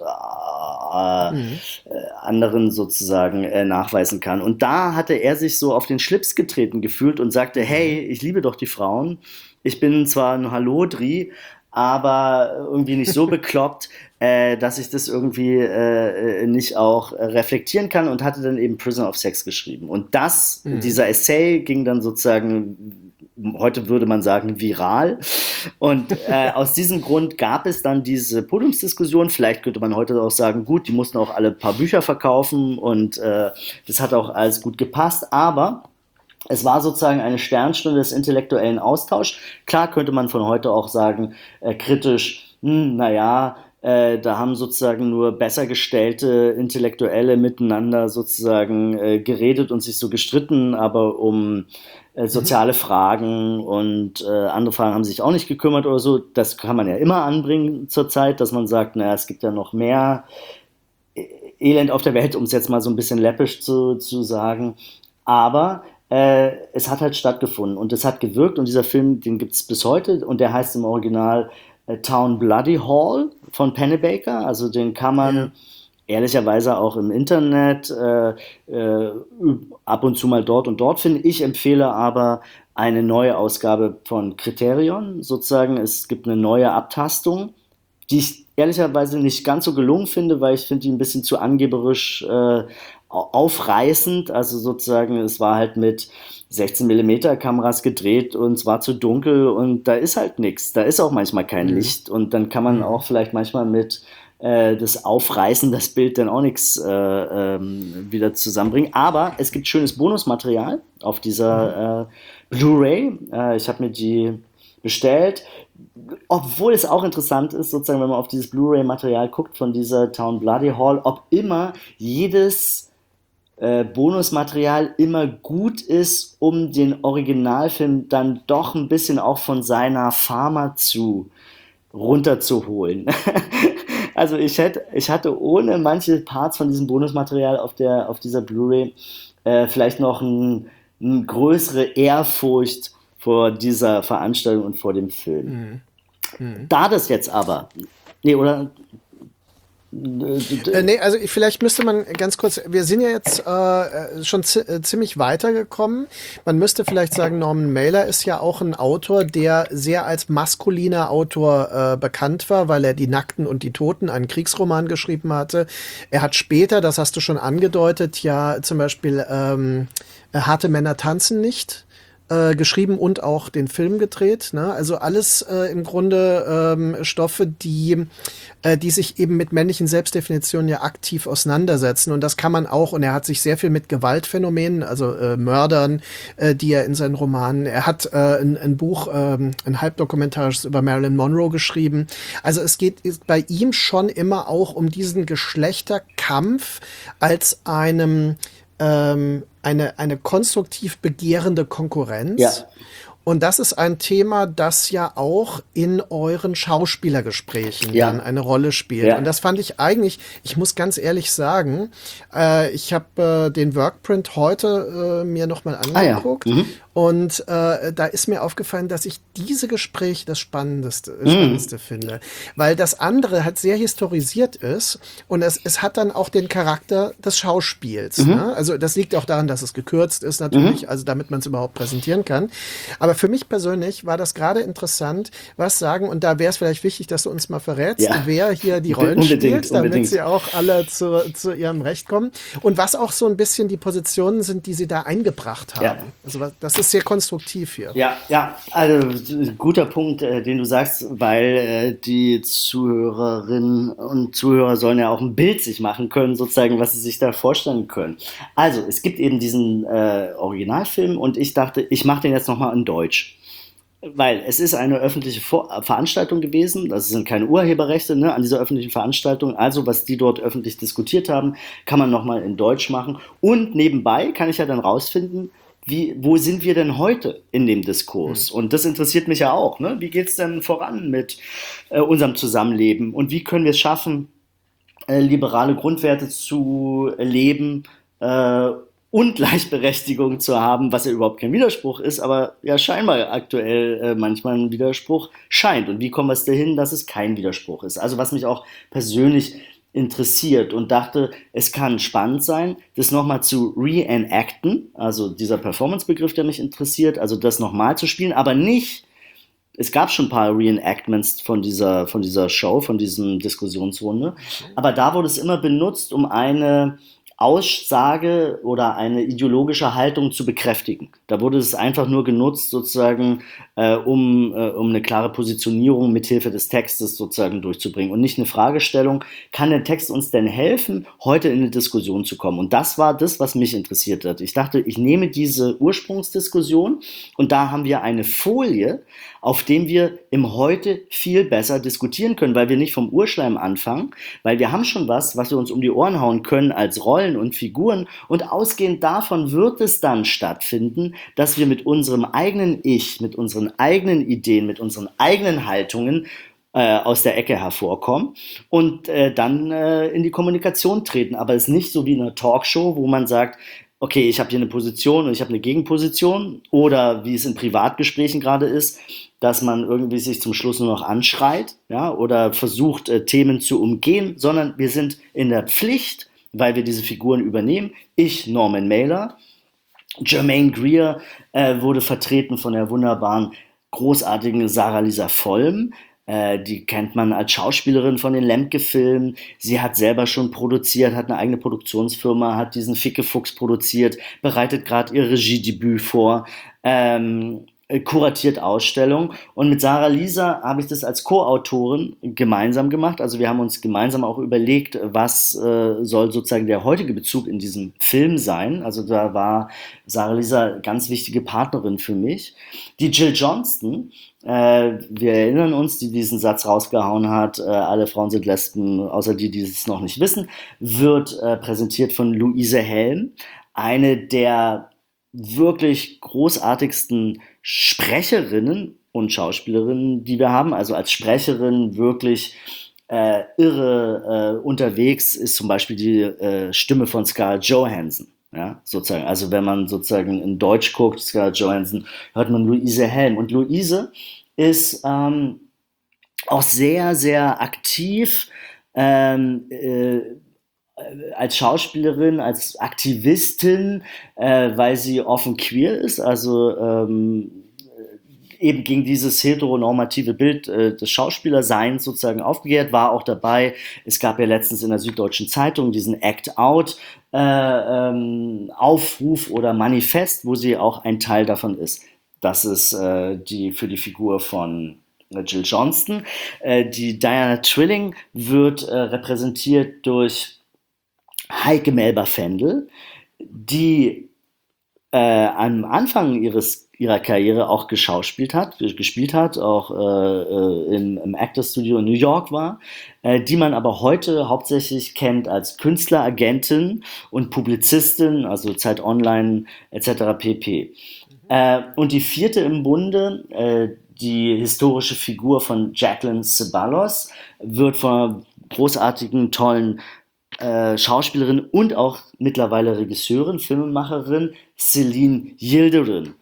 anderen sozusagen nachweisen kann. Und da hatte er sich so auf den Schlips getreten gefühlt und sagte, hey, ich liebe doch die Frauen, ich bin zwar ein Hallodri, aber irgendwie nicht so bekloppt, dass ich das irgendwie nicht auch reflektieren kann und hatte dann eben Prisoner of Sex geschrieben. Und dieser Essay ging dann sozusagen, heute würde man sagen, viral. Und aus diesem Grund gab es dann diese Podiumsdiskussion. Vielleicht könnte man heute auch sagen, gut, die mussten auch alle ein paar Bücher verkaufen und das hat auch alles gut gepasst. Aber es war sozusagen eine Sternstunde des intellektuellen Austauschs. Klar könnte man von heute auch sagen, kritisch, da haben sozusagen nur besser gestellte Intellektuelle miteinander sozusagen geredet und sich so gestritten, aber um soziale Fragen und andere Fragen haben sich auch nicht gekümmert oder so. Das kann man ja immer anbringen zurzeit, dass man sagt, es gibt ja noch mehr Elend auf der Welt, um es jetzt mal so ein bisschen läppisch zu sagen. Aber es hat halt stattgefunden und es hat gewirkt und dieser Film, den gibt es bis heute und der heißt im Original Town Bloody Hall von Pennebaker, also den kann man ehrlicherweise auch im Internet ab und zu mal dort und dort finden. Ich empfehle aber eine neue Ausgabe von Criterion, sozusagen, es gibt eine neue Abtastung, die ich ehrlicherweise nicht ganz so gelungen finde, weil ich finde die ein bisschen zu angeberisch aufreißend, also sozusagen, es war halt mit 16mm Kameras gedreht und es war zu dunkel und da ist halt nichts, da ist auch manchmal kein Licht und dann kann man auch vielleicht manchmal mit das Aufreißen, das Bild dann auch nichts wieder zusammenbringen, aber es gibt schönes Bonusmaterial auf dieser Blu-ray, ich habe mir die bestellt, obwohl es auch interessant ist, sozusagen, wenn man auf dieses Blu-ray-Material guckt von dieser Town Bloody Hall, ob immer jedes Bonusmaterial immer gut ist, um den Originalfilm dann doch ein bisschen auch von seiner Pharma runterzuholen. Also ich hatte ohne manche Parts von diesem Bonusmaterial auf dieser Blu-ray vielleicht noch eine größere Ehrfurcht vor dieser Veranstaltung und vor dem Film. Da das jetzt aber, also vielleicht müsste man ganz kurz, wir sind ja jetzt schon ziemlich weitergekommen. Man müsste vielleicht sagen, Norman Mailer ist ja auch ein Autor, der sehr als maskuliner Autor bekannt war, weil er Die Nackten und die Toten, einen Kriegsroman geschrieben hatte. Er hat später, das hast du schon angedeutet, ja zum Beispiel Harte Männer tanzen nicht geschrieben und auch den Film gedreht. Ne? Also alles im Grunde Stoffe, die sich eben mit männlichen Selbstdefinitionen ja aktiv auseinandersetzen. Und das kann man auch, und er hat sich sehr viel mit Gewaltphänomenen, also Mördern, die er in seinen Romanen, er hat ein Buch, ein halbdokumentarisches über Marilyn Monroe geschrieben. Also es ist bei ihm schon immer auch um diesen Geschlechterkampf als eine konstruktiv begehrende Konkurrenz. Ja. Und das ist ein Thema, das ja auch in euren Schauspielergesprächen dann eine Rolle spielt. Ja. Und das fand ich eigentlich, ich muss ganz ehrlich sagen, ich habe den Workprint heute mir nochmal angeguckt. Und da ist mir aufgefallen, dass ich diese Gespräche das Spannendste finde. Weil das andere halt sehr historisiert ist und es hat dann auch den Charakter des Schauspiels. Ne? Also das liegt auch daran, dass es gekürzt ist natürlich, also damit man es überhaupt präsentieren kann. Aber für mich persönlich war das gerade interessant, was sagen, und da wäre es vielleicht wichtig, dass du uns mal verrätst, wer hier die Rollen spielt, damit sie auch alle zu ihrem Recht kommen. Und was auch so ein bisschen die Positionen sind, die sie da eingebracht haben. Ja. Also das ist sehr konstruktiv hier. Ja, also guter Punkt, den du sagst, weil die Zuhörerinnen und Zuhörer sollen ja auch ein Bild sich machen können, sozusagen, was sie sich da vorstellen können. Also, es gibt eben diesen Originalfilm und ich dachte, ich mache den jetzt nochmal in Deutsch. Weil es ist eine öffentliche Veranstaltung gewesen, das sind keine Urheberrechte an dieser öffentlichen Veranstaltung, also was die dort öffentlich diskutiert haben, kann man nochmal in Deutsch machen und nebenbei kann ich ja dann rausfinden, wo sind wir denn heute in dem Diskurs? Und das interessiert mich ja auch. Ne? Wie geht es denn voran mit unserem Zusammenleben? Und wie können wir es schaffen, liberale Grundwerte zu leben und Gleichberechtigung zu haben, was ja überhaupt kein Widerspruch ist, aber ja scheinbar aktuell manchmal ein Widerspruch scheint. Und wie kommen wir es dahin, dass es kein Widerspruch ist? Also was mich auch persönlich interessiert und dachte, es kann spannend sein, das nochmal zu reenacten, also dieser Performance-Begriff, der mich interessiert, also das nochmal zu spielen, aber nicht, es gab schon ein paar Reenactments von dieser Show, von diesem Diskussionsrunde, aber da wurde es immer benutzt, um eine Aussage oder eine ideologische Haltung zu bekräftigen. Da wurde es einfach nur genutzt, sozusagen, um eine klare Positionierung mithilfe des Textes sozusagen durchzubringen und nicht eine Fragestellung, kann der Text uns denn helfen, heute in eine Diskussion zu kommen? Und das war das, was mich interessiert hat. Ich dachte, ich nehme diese Ursprungsdiskussion und da haben wir eine Folie, auf dem wir im Heute viel besser diskutieren können, weil wir nicht vom Urschleim anfangen, weil wir haben schon was wir uns um die Ohren hauen können als Rollen und Figuren und ausgehend davon wird es dann stattfinden, dass wir mit unserem eigenen Ich, mit unseren eigenen Ideen, mit unseren eigenen Haltungen aus der Ecke hervorkommen und dann in die Kommunikation treten. Aber es ist nicht so wie in einer Talkshow, wo man sagt, okay, ich habe hier eine Position und ich habe eine Gegenposition oder wie es in Privatgesprächen gerade ist, dass man irgendwie sich zum Schluss nur noch anschreit, ja, oder versucht, Themen zu umgehen, sondern wir sind in der Pflicht, weil wir diese Figuren übernehmen. Ich, Norman Mailer, Germaine Greer wurde vertreten von der wunderbaren, großartigen Sarah Lisa Vollm. Die kennt man als Schauspielerin von den Lemke-Filmen. Sie hat selber schon produziert, hat eine eigene Produktionsfirma, hat diesen Fickefuchs produziert, bereitet gerade ihr Regiedebüt vor, kuratiert Ausstellung. Und mit Sarah Lisa habe ich das als Co-Autorin gemeinsam gemacht. Also wir haben uns gemeinsam auch überlegt, was soll sozusagen der heutige Bezug in diesem Film sein. Also da war Sarah Lisa ganz wichtige Partnerin für mich. Die Jill Johnston, wir erinnern uns, die diesen Satz rausgehauen hat, alle Frauen sind Lesben, außer die es noch nicht wissen, wird präsentiert von Luise Helm, eine der wirklich großartigsten Sprecherinnen und Schauspielerinnen, die wir haben. Also als Sprecherin wirklich irre unterwegs ist zum Beispiel die Stimme von Scarlett Johansson. Ja, sozusagen. Also wenn man sozusagen in Deutsch guckt, Scarlett Johansson, hört man Luise Helm. Und Luise ist auch sehr, sehr aktiv als Schauspielerin, als Aktivistin, weil sie offen queer ist, also eben gegen dieses heteronormative Bild des Schauspielerseins sozusagen aufbegehrt, war auch dabei. Es gab ja letztens in der Süddeutschen Zeitung diesen Act Out Aufruf oder Manifest, wo sie auch ein Teil davon ist. Das ist für die Figur von Jill Johnston. Die Diana Trilling wird repräsentiert durch Heike Melba-Fendel, die am Anfang ihrer Karriere auch gespielt hat, auch im Actors Studio in New York war, die man aber heute hauptsächlich kennt als Künstleragentin und Publizistin, also Zeit Online etc. pp. Und die vierte im Bunde, die historische Figur von Jacqueline Ceballos, wird von einer großartigen, tollen Schauspielerin und auch mittlerweile Regisseurin, Filmemacherin Celine Yildirim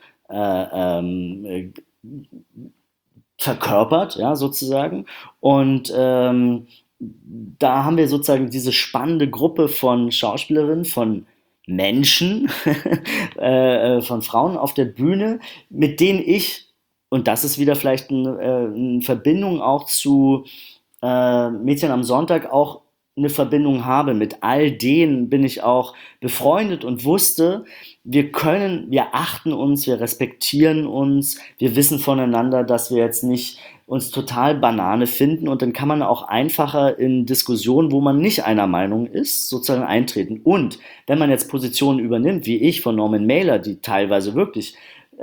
verkörpert, ja, sozusagen. Und da haben wir sozusagen diese spannende Gruppe von Schauspielerinnen, von Menschen, von Frauen auf der Bühne, mit denen ich, und das ist wieder vielleicht eine Verbindung auch zu Mädchen am Sonntag, auch eine Verbindung habe. Mit all denen bin ich auch befreundet und wusste, wir achten uns, wir respektieren uns, wir wissen voneinander, dass wir jetzt nicht uns total Banane finden, und dann kann man auch einfacher in Diskussionen, wo man nicht einer Meinung ist, sozusagen eintreten. Und wenn man jetzt Positionen übernimmt, wie ich von Norman Mailer, die teilweise wirklich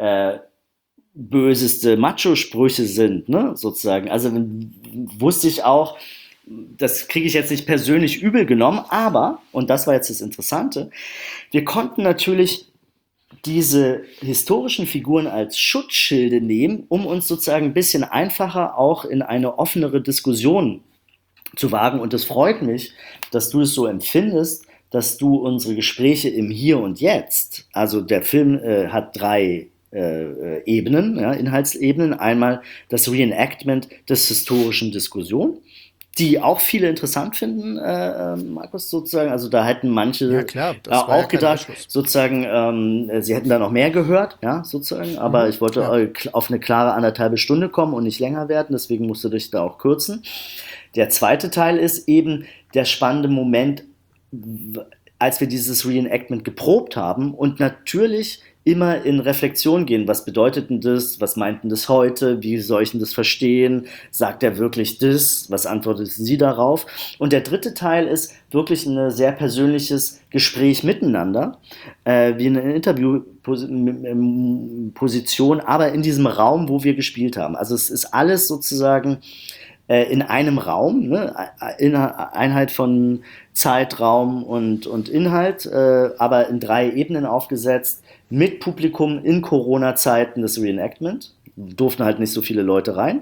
böseste Macho-Sprüche sind, ne, sozusagen, also wusste ich auch, das kriege ich jetzt nicht persönlich übel genommen, aber, und das war jetzt das Interessante, wir konnten natürlich diese historischen Figuren als Schutzschilde nehmen, um uns sozusagen ein bisschen einfacher auch in eine offenere Diskussion zu wagen. Und es freut mich, dass du es so empfindest, dass du unsere Gespräche im Hier und Jetzt, also der Film hat 3 Ebenen, ja, Inhaltsebenen. Einmal das Reenactment des historischen Diskussion, die auch viele interessant finden, Markus, sozusagen. Also da hätten manche Ja, klar, das war auch ja kein gedacht, Ausschluss. sozusagen, sie hätten da noch mehr gehört, ja, sozusagen. Aber ich wollte auf eine klare 1,5 Stunde kommen und nicht länger werden, deswegen musste ich da auch kürzen. Der zweite Teil ist eben der spannende Moment, als wir dieses Reenactment geprobt haben und natürlich immer in Reflexion gehen. Was bedeutet denn das? Was meint denn das heute? Wie soll ich denn das verstehen? Sagt er wirklich das? Was antwortet sie darauf? Und der dritte Teil ist wirklich ein sehr persönliches Gespräch miteinander, wie eine Interviewposition, aber in diesem Raum, wo wir gespielt haben. Also es ist alles sozusagen in einem Raum, ne? Einheit von Zeitraum und Inhalt, aber in 3 Ebenen aufgesetzt, mit Publikum in Corona-Zeiten, das Reenactment. Durften halt nicht so viele Leute rein.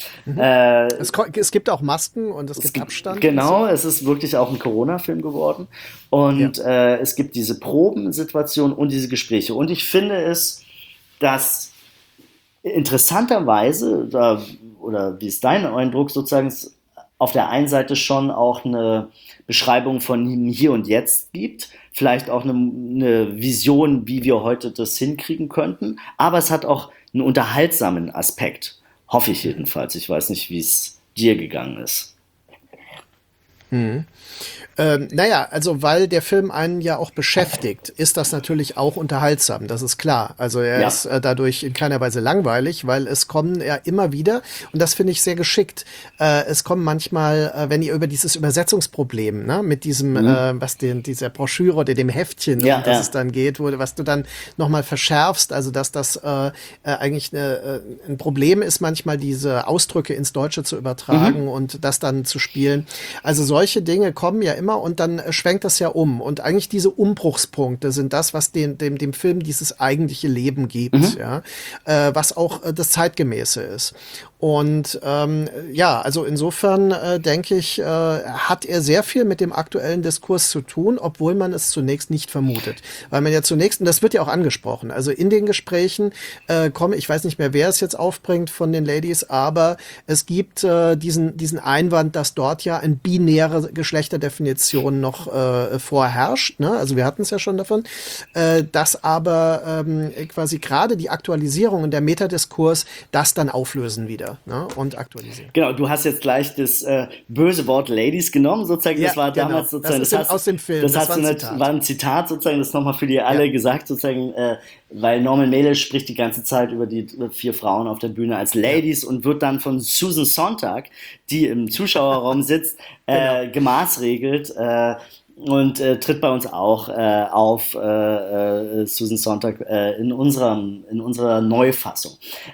Es gibt auch Masken und es gibt Abstand. Genau, es ist wirklich auch ein Corona-Film geworden. Und es gibt diese Probensituation und diese Gespräche. Und ich finde es, dass interessanterweise, oder wie ist dein Eindruck, sozusagen auf der einen Seite schon auch eine Beschreibung von Hier und Jetzt gibt, vielleicht auch eine Vision, wie wir heute das hinkriegen könnten, aber es hat auch einen unterhaltsamen Aspekt, hoffe ich jedenfalls. Ich weiß nicht, wie es dir gegangen ist. Naja, also weil der Film einen ja auch beschäftigt, ist das natürlich auch unterhaltsam, das ist klar. Also er ist dadurch in keiner Weise langweilig, weil es kommen ja immer wieder, und das finde ich sehr geschickt, es kommen manchmal, wenn ihr über dieses Übersetzungsproblem, ne, mit diesem, dieser Broschüre oder dem Heftchen, um das es dann geht, was du dann nochmal verschärfst, also dass das eigentlich ein Problem ist, manchmal diese Ausdrücke ins Deutsche zu übertragen und das dann zu spielen. Also solche Dinge kommen ja immer, und dann schwenkt das ja um. Und eigentlich diese Umbruchspunkte sind das, was dem Film dieses eigentliche Leben gibt, was auch das Zeitgemäße ist. Und also insofern denke ich, hat er sehr viel mit dem aktuellen Diskurs zu tun, obwohl man es zunächst nicht vermutet. Weil man ja zunächst, und das wird ja auch angesprochen, also in den Gesprächen ich weiß nicht mehr, wer es jetzt aufbringt von den Ladies, aber es gibt diesen Einwand, dass dort ja eine binäre Geschlechterdefinition noch vorherrscht. Ne? Also wir hatten es ja schon davon, dass aber quasi gerade die Aktualisierung und der Metadiskurs das dann auflösen wieder. wieder, ne, und aktualisieren. Genau, du hast jetzt gleich das böse Wort Ladies genommen, sozusagen. Das war damals sozusagen. Das ist aus dem Film. Das war ein Zitat sozusagen, das nochmal für die alle gesagt, sozusagen, weil Norman Mailer spricht die ganze Zeit über die 4 Frauen auf der Bühne als Ladies und wird dann von Susan Sontag, die im Zuschauerraum sitzt, gemaßregelt. Und tritt bei uns auch auf, Susan Sontag, in unserer Neufassung.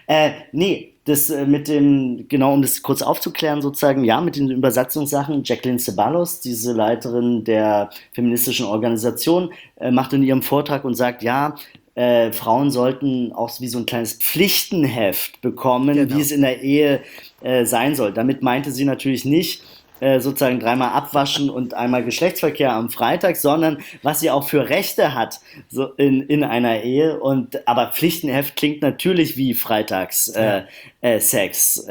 Das mit dem, genau um das kurz aufzuklären sozusagen, ja, mit den Übersetzungssachen, Jacqueline Ceballos, diese Leiterin der feministischen Organisation, macht in ihrem Vortrag und sagt, ja, Frauen sollten auch wie so ein kleines Pflichtenheft bekommen, wie es in der Ehe sein soll. Damit meinte sie natürlich nicht, sozusagen 3-mal abwaschen und einmal Geschlechtsverkehr am Freitag, sondern was sie auch für Rechte hat so in einer Ehe. Aber Pflichtenheft klingt natürlich wie Freitags Sex,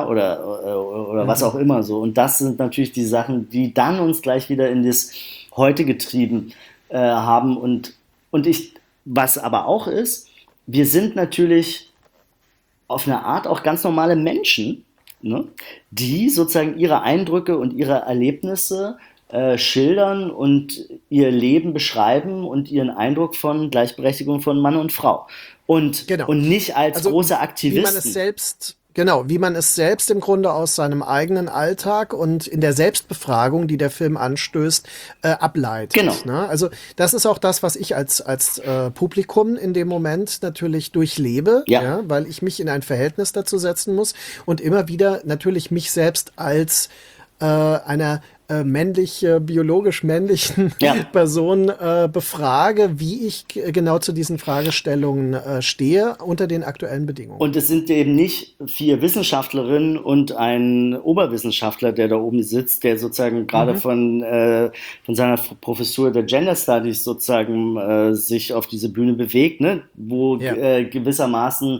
oder was auch immer so. Und das sind natürlich die Sachen, die dann uns gleich wieder in das Heute getrieben haben. Und was aber auch ist, wir sind natürlich auf eine Art auch ganz normale Menschen, ne, die sozusagen ihre Eindrücke und ihre Erlebnisse schildern und ihr Leben beschreiben und ihren Eindruck von Gleichberechtigung von Mann und Frau. Und nicht als große Aktivisten. Wie man es selbst im Grunde aus seinem eigenen Alltag und in der Selbstbefragung, die der Film anstößt, ableitet. Genau. Ne? Also das ist auch das, was ich als Publikum in dem Moment natürlich durchlebe, weil ich mich in ein Verhältnis dazu setzen muss und immer wieder natürlich mich selbst als einer biologisch männlichen Person befrage, wie ich genau zu diesen Fragestellungen stehe unter den aktuellen Bedingungen. Und es sind eben nicht 4 Wissenschaftlerinnen und ein Oberwissenschaftler, der da oben sitzt, der sozusagen gerade von seiner Professur der Gender Studies sozusagen sich auf diese Bühne bewegt, ne? Wo gewissermaßen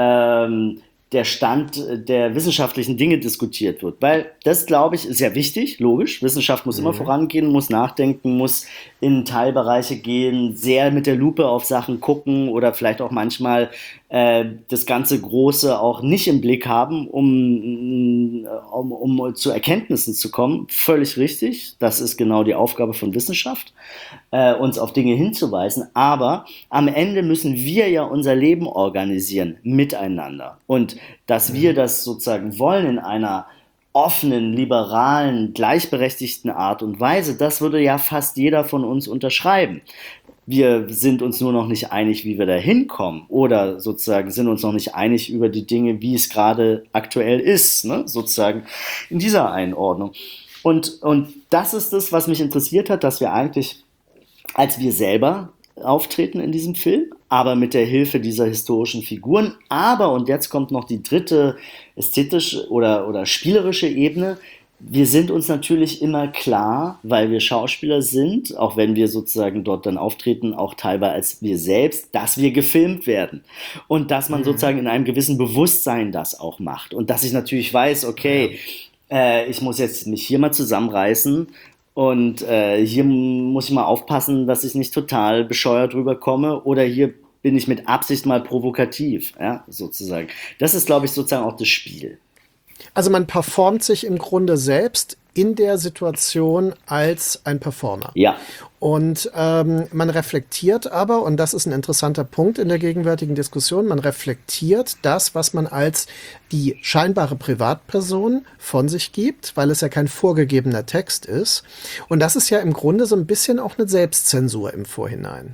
der Stand der wissenschaftlichen Dinge diskutiert wird. Weil das, glaube ich, ist ja wichtig, logisch. Wissenschaft muss immer vorangehen, muss nachdenken, muss in Teilbereiche gehen, sehr mit der Lupe auf Sachen gucken oder vielleicht auch manchmal das ganze Große auch nicht im Blick haben, um zu Erkenntnissen zu kommen. Völlig richtig. Das ist genau die Aufgabe von Wissenschaft, uns auf Dinge hinzuweisen. Aber am Ende müssen wir ja unser Leben organisieren miteinander. Und dass wir das sozusagen wollen in einer offenen, liberalen, gleichberechtigten Art und Weise, das würde ja fast jeder von uns unterschreiben. Wir sind uns nur noch nicht einig, wie wir da hinkommen oder sozusagen sind uns noch nicht einig über die Dinge, wie es gerade aktuell ist, ne? Sozusagen in dieser Einordnung. Und das ist das, was mich interessiert hat, dass wir eigentlich als wir selber auftreten in diesem Film, aber mit der Hilfe dieser historischen Figuren. Aber, und jetzt kommt noch die dritte ästhetische oder spielerische Ebene, wir sind uns natürlich immer klar, weil wir Schauspieler sind, auch wenn wir sozusagen dort dann auftreten, auch teilweise als wir selbst, dass wir gefilmt werden. Und dass man sozusagen in einem gewissen Bewusstsein das auch macht. Und dass ich natürlich weiß, okay, ich muss jetzt mich hier mal zusammenreißen und hier muss ich mal aufpassen, dass ich nicht total bescheuert rüberkomme oder hier bin ich mit Absicht mal provokativ, ja, sozusagen. Das ist, glaube ich, sozusagen auch das Spiel. Also man performt sich im Grunde selbst in der Situation als ein Performer. Ja. Und man reflektiert aber, und das ist ein interessanter Punkt in der gegenwärtigen Diskussion, man reflektiert das, was man als die scheinbare Privatperson von sich gibt, weil es ja kein vorgegebener Text ist. Und das ist ja im Grunde so ein bisschen auch eine Selbstzensur im Vorhinein.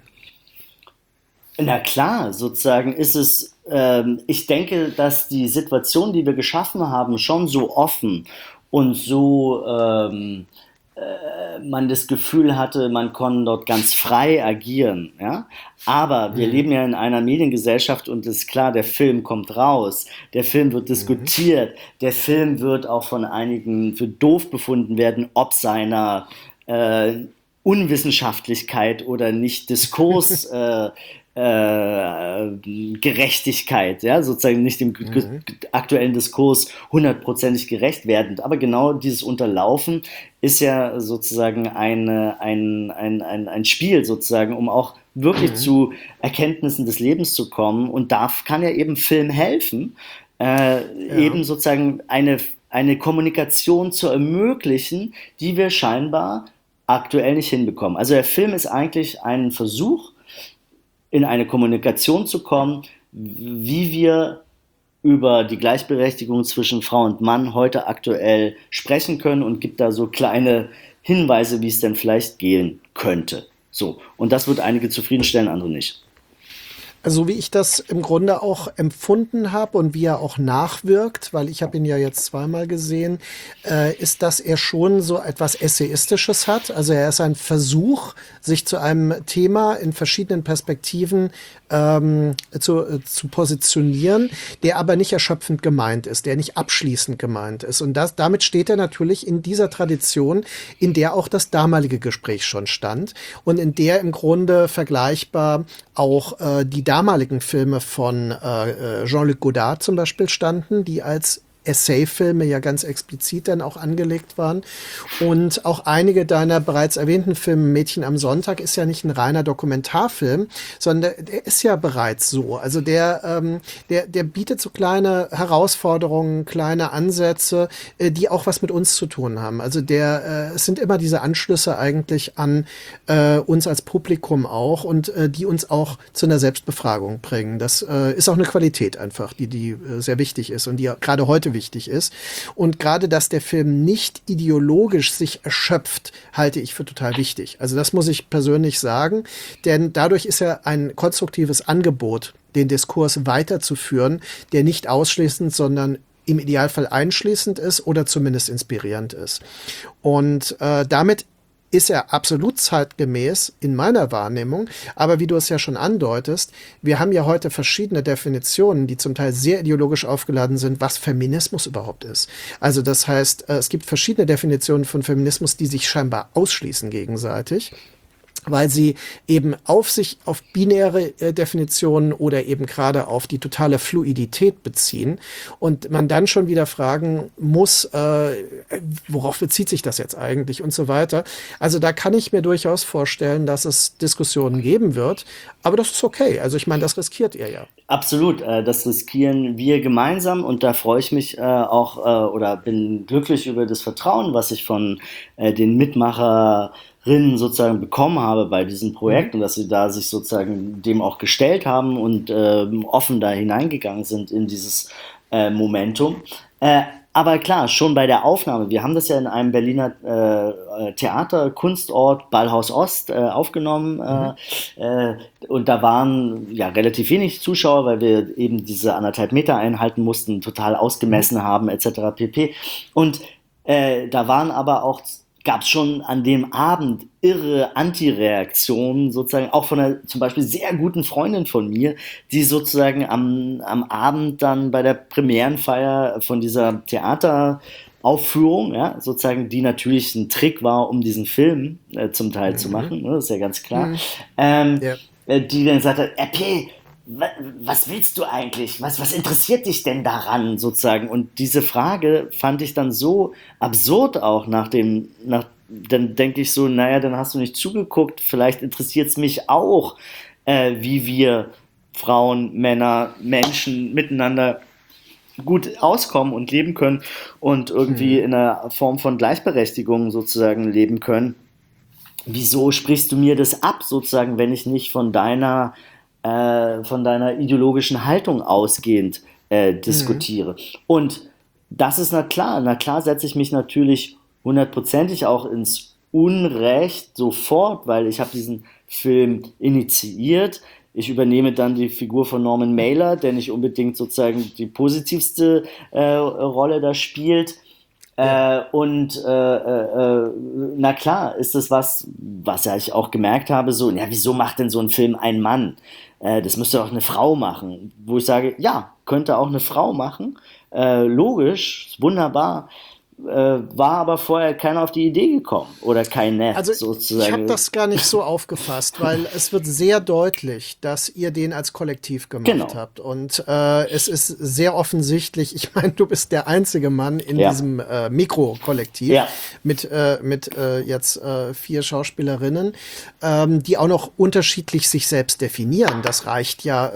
Na klar, sozusagen ist es, ich denke, dass die Situation, die wir geschaffen haben, schon so offen und so man das Gefühl hatte, man kann dort ganz frei agieren. Ja? Aber wir leben ja in einer Mediengesellschaft und es ist klar, der Film kommt raus, der Film wird diskutiert, der Film wird auch von einigen für doof befunden werden, ob seiner Unwissenschaftlichkeit oder nicht Diskurs Gerechtigkeit, ja, sozusagen nicht dem aktuellen Diskurs 100%ig gerecht werdend. Aber genau dieses Unterlaufen ist ja sozusagen ein Spiel sozusagen, um auch wirklich zu Erkenntnissen des Lebens zu kommen. Und da kann ja eben Film helfen, eben sozusagen eine Kommunikation zu ermöglichen, die wir scheinbar aktuell nicht hinbekommen. Also der Film ist eigentlich ein Versuch, in eine Kommunikation zu kommen, wie wir über die Gleichberechtigung zwischen Frau und Mann heute aktuell sprechen können, und gibt da so kleine Hinweise, wie es denn vielleicht gehen könnte. So, und das wird einige zufriedenstellen, andere nicht. Also wie ich das im Grunde auch empfunden habe und wie er auch nachwirkt, weil ich habe ihn ja jetzt zweimal gesehen, ist, dass er schon so etwas Essayistisches hat. Also er ist ein Versuch, sich zu einem Thema in verschiedenen Perspektiven zu positionieren, der aber nicht erschöpfend gemeint ist, der nicht abschließend gemeint ist. Und damit steht er natürlich in dieser Tradition, in der auch das damalige Gespräch schon stand und in der im Grunde vergleichbar auch die damaligen Filme von Jean-Luc Godard zum Beispiel standen, die als Essay-Filme ja ganz explizit dann auch angelegt waren. Und auch einige deiner bereits erwähnten Filme, Mädchen am Sonntag, ist ja nicht ein reiner Dokumentarfilm, sondern der ist ja bereits so. Also der bietet so kleine Herausforderungen, kleine Ansätze, die auch was mit uns zu tun haben. Also es sind immer diese Anschlüsse eigentlich an uns als Publikum auch und die uns auch zu einer Selbstbefragung bringen. Das ist auch eine Qualität einfach, die sehr wichtig ist und die gerade heute wichtig ist. Und gerade, dass der Film nicht ideologisch sich erschöpft, halte ich für total wichtig. Also das muss ich persönlich sagen, denn dadurch ist er ein konstruktives Angebot, den Diskurs weiterzuführen, der nicht ausschließend, sondern im Idealfall einschließend ist oder zumindest inspirierend ist. Und damit ist er absolut zeitgemäß in meiner Wahrnehmung. Aber wie du es ja schon andeutest, wir haben ja heute verschiedene Definitionen, die zum Teil sehr ideologisch aufgeladen sind, was Feminismus überhaupt ist. Also das heißt, es gibt verschiedene Definitionen von Feminismus, die sich scheinbar ausschließen gegenseitig, weil sie eben auf binäre Definitionen oder eben gerade auf die totale Fluidität beziehen und man dann schon wieder fragen muss, worauf bezieht sich das jetzt eigentlich und so weiter. Also da kann ich mir durchaus vorstellen, dass es Diskussionen geben wird, aber das ist okay. Also ich meine, das riskiert ihr ja. Absolut, das riskieren wir gemeinsam, und da freue ich mich auch oder bin glücklich über das Vertrauen, was ich von den Mitmacherinnen sozusagen bekommen habe bei diesem Projekt, und dass sie da sich sozusagen dem auch gestellt haben und offen da hineingegangen sind in dieses Momentum. Aber klar, schon bei der Aufnahme, wir haben das ja in einem Berliner Theater, Kunstort, Ballhaus Ost aufgenommen, und da waren ja relativ wenig Zuschauer, weil wir eben diese 1,5 Meter einhalten mussten, total ausgemessen haben etc. pp. Und da waren aber auch, gab es schon an dem Abend irre Antireaktionen, sozusagen auch von einer zum Beispiel sehr guten Freundin von mir, die sozusagen am Abend dann bei der Premierenfeier von dieser Theateraufführung, ja, sozusagen, die natürlich ein Trick war, um diesen Film zum Teil zu machen, ne, das ist ja ganz klar, die dann gesagt hat, RP, was willst du eigentlich? Was interessiert dich denn daran, sozusagen? Und diese Frage fand ich dann so absurd auch dann denke ich so, naja, dann hast du nicht zugeguckt, vielleicht interessiert es mich auch, wie wir Frauen, Männer, Menschen miteinander gut auskommen und leben können und irgendwie in einer Form von Gleichberechtigung sozusagen leben können. Wieso sprichst du mir das ab, sozusagen, wenn ich nicht von deiner ideologischen Haltung ausgehend diskutiere? Und das ist na klar setze ich mich natürlich 100%ig auch ins Unrecht sofort, weil ich habe diesen Film initiiert. Ich übernehme dann die Figur von Norman Mailer, der nicht unbedingt sozusagen die positivste Rolle da spielt. Na klar, ist das was ja ich auch gemerkt habe, so, ja, wieso macht denn so ein Film ein Mann? Das müsste auch eine Frau machen. Wo ich sage, ja, könnte auch eine Frau machen. Logisch, wunderbar. war aber vorher keiner auf die Idee gekommen oder keine Also ich habe sozusagen. das gar nicht so aufgefasst, weil es wird sehr deutlich, dass ihr den als Kollektiv gemacht Genau. habt. Und es ist sehr offensichtlich, ich meine, du bist der einzige Mann in Ja. diesem Mikrokollektiv Ja. mit jetzt 4 Schauspielerinnen, die auch noch unterschiedlich sich selbst definieren. Das reicht ja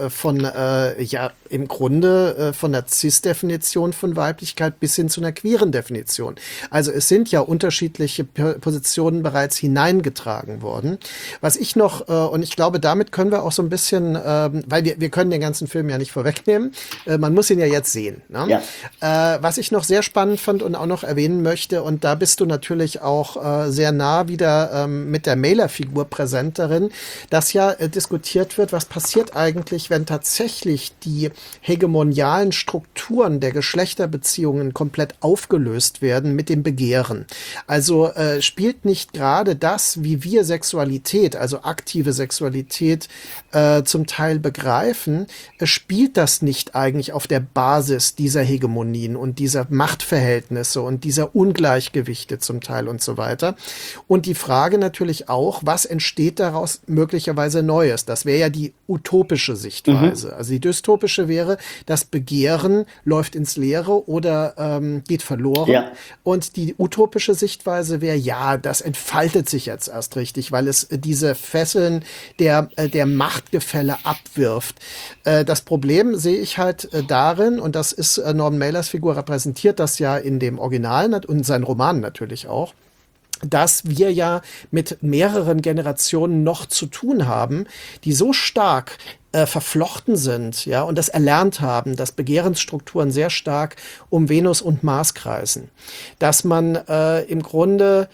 ja im Grunde von der Cis-Definition von Weiblichkeit bis hin zu einer queeren Definition. Also es sind ja unterschiedliche Positionen bereits hineingetragen worden. Was ich noch, und ich glaube, damit können wir auch so ein bisschen, weil wir können den ganzen Film ja nicht vorwegnehmen, man muss ihn ja jetzt sehen. Ne? Ja. Was ich noch sehr spannend fand und auch noch erwähnen möchte, und da bist du natürlich auch sehr nah wieder mit der Mailer-Figur präsent darin, dass ja diskutiert wird, was passiert eigentlich, wenn tatsächlich die hegemonialen Strukturen der Geschlechterbeziehungen komplett aufgelöst werden mit dem Begehren. Also spielt nicht gerade das, wie wir Sexualität, also aktive Sexualität zum Teil begreifen, spielt das nicht eigentlich auf der Basis dieser Hegemonien und dieser Machtverhältnisse und dieser Ungleichgewichte zum Teil und so weiter. Und die Frage natürlich auch, was entsteht daraus möglicherweise Neues? Das wäre ja die utopische Sichtweise. Also die dystopische wäre, das Begehren läuft ins Leere oder geht verloren. Ja. Und die utopische Sichtweise wäre, ja, das entfaltet sich jetzt erst richtig, weil es diese Fesseln der Machtgefälle abwirft. Das Problem sehe ich halt darin, und das ist Norman Mailers Figur repräsentiert das ja in dem Original und in seinen Romanen natürlich auch, dass wir ja mit mehreren Generationen noch zu tun haben, die so stark verflochten sind, ja, und das erlernt haben, dass Begehrensstrukturen sehr stark um Venus und Mars kreisen, dass man im Grunde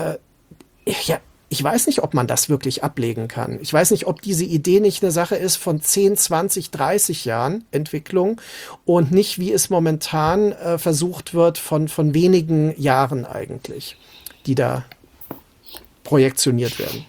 ja, ich weiß nicht, ob man das wirklich ablegen kann. Ich weiß nicht, ob diese Idee nicht eine Sache ist von 10, 20, 30 Jahren Entwicklung und nicht, wie es momentan versucht wird, von wenigen Jahren eigentlich, die da projektioniert werden.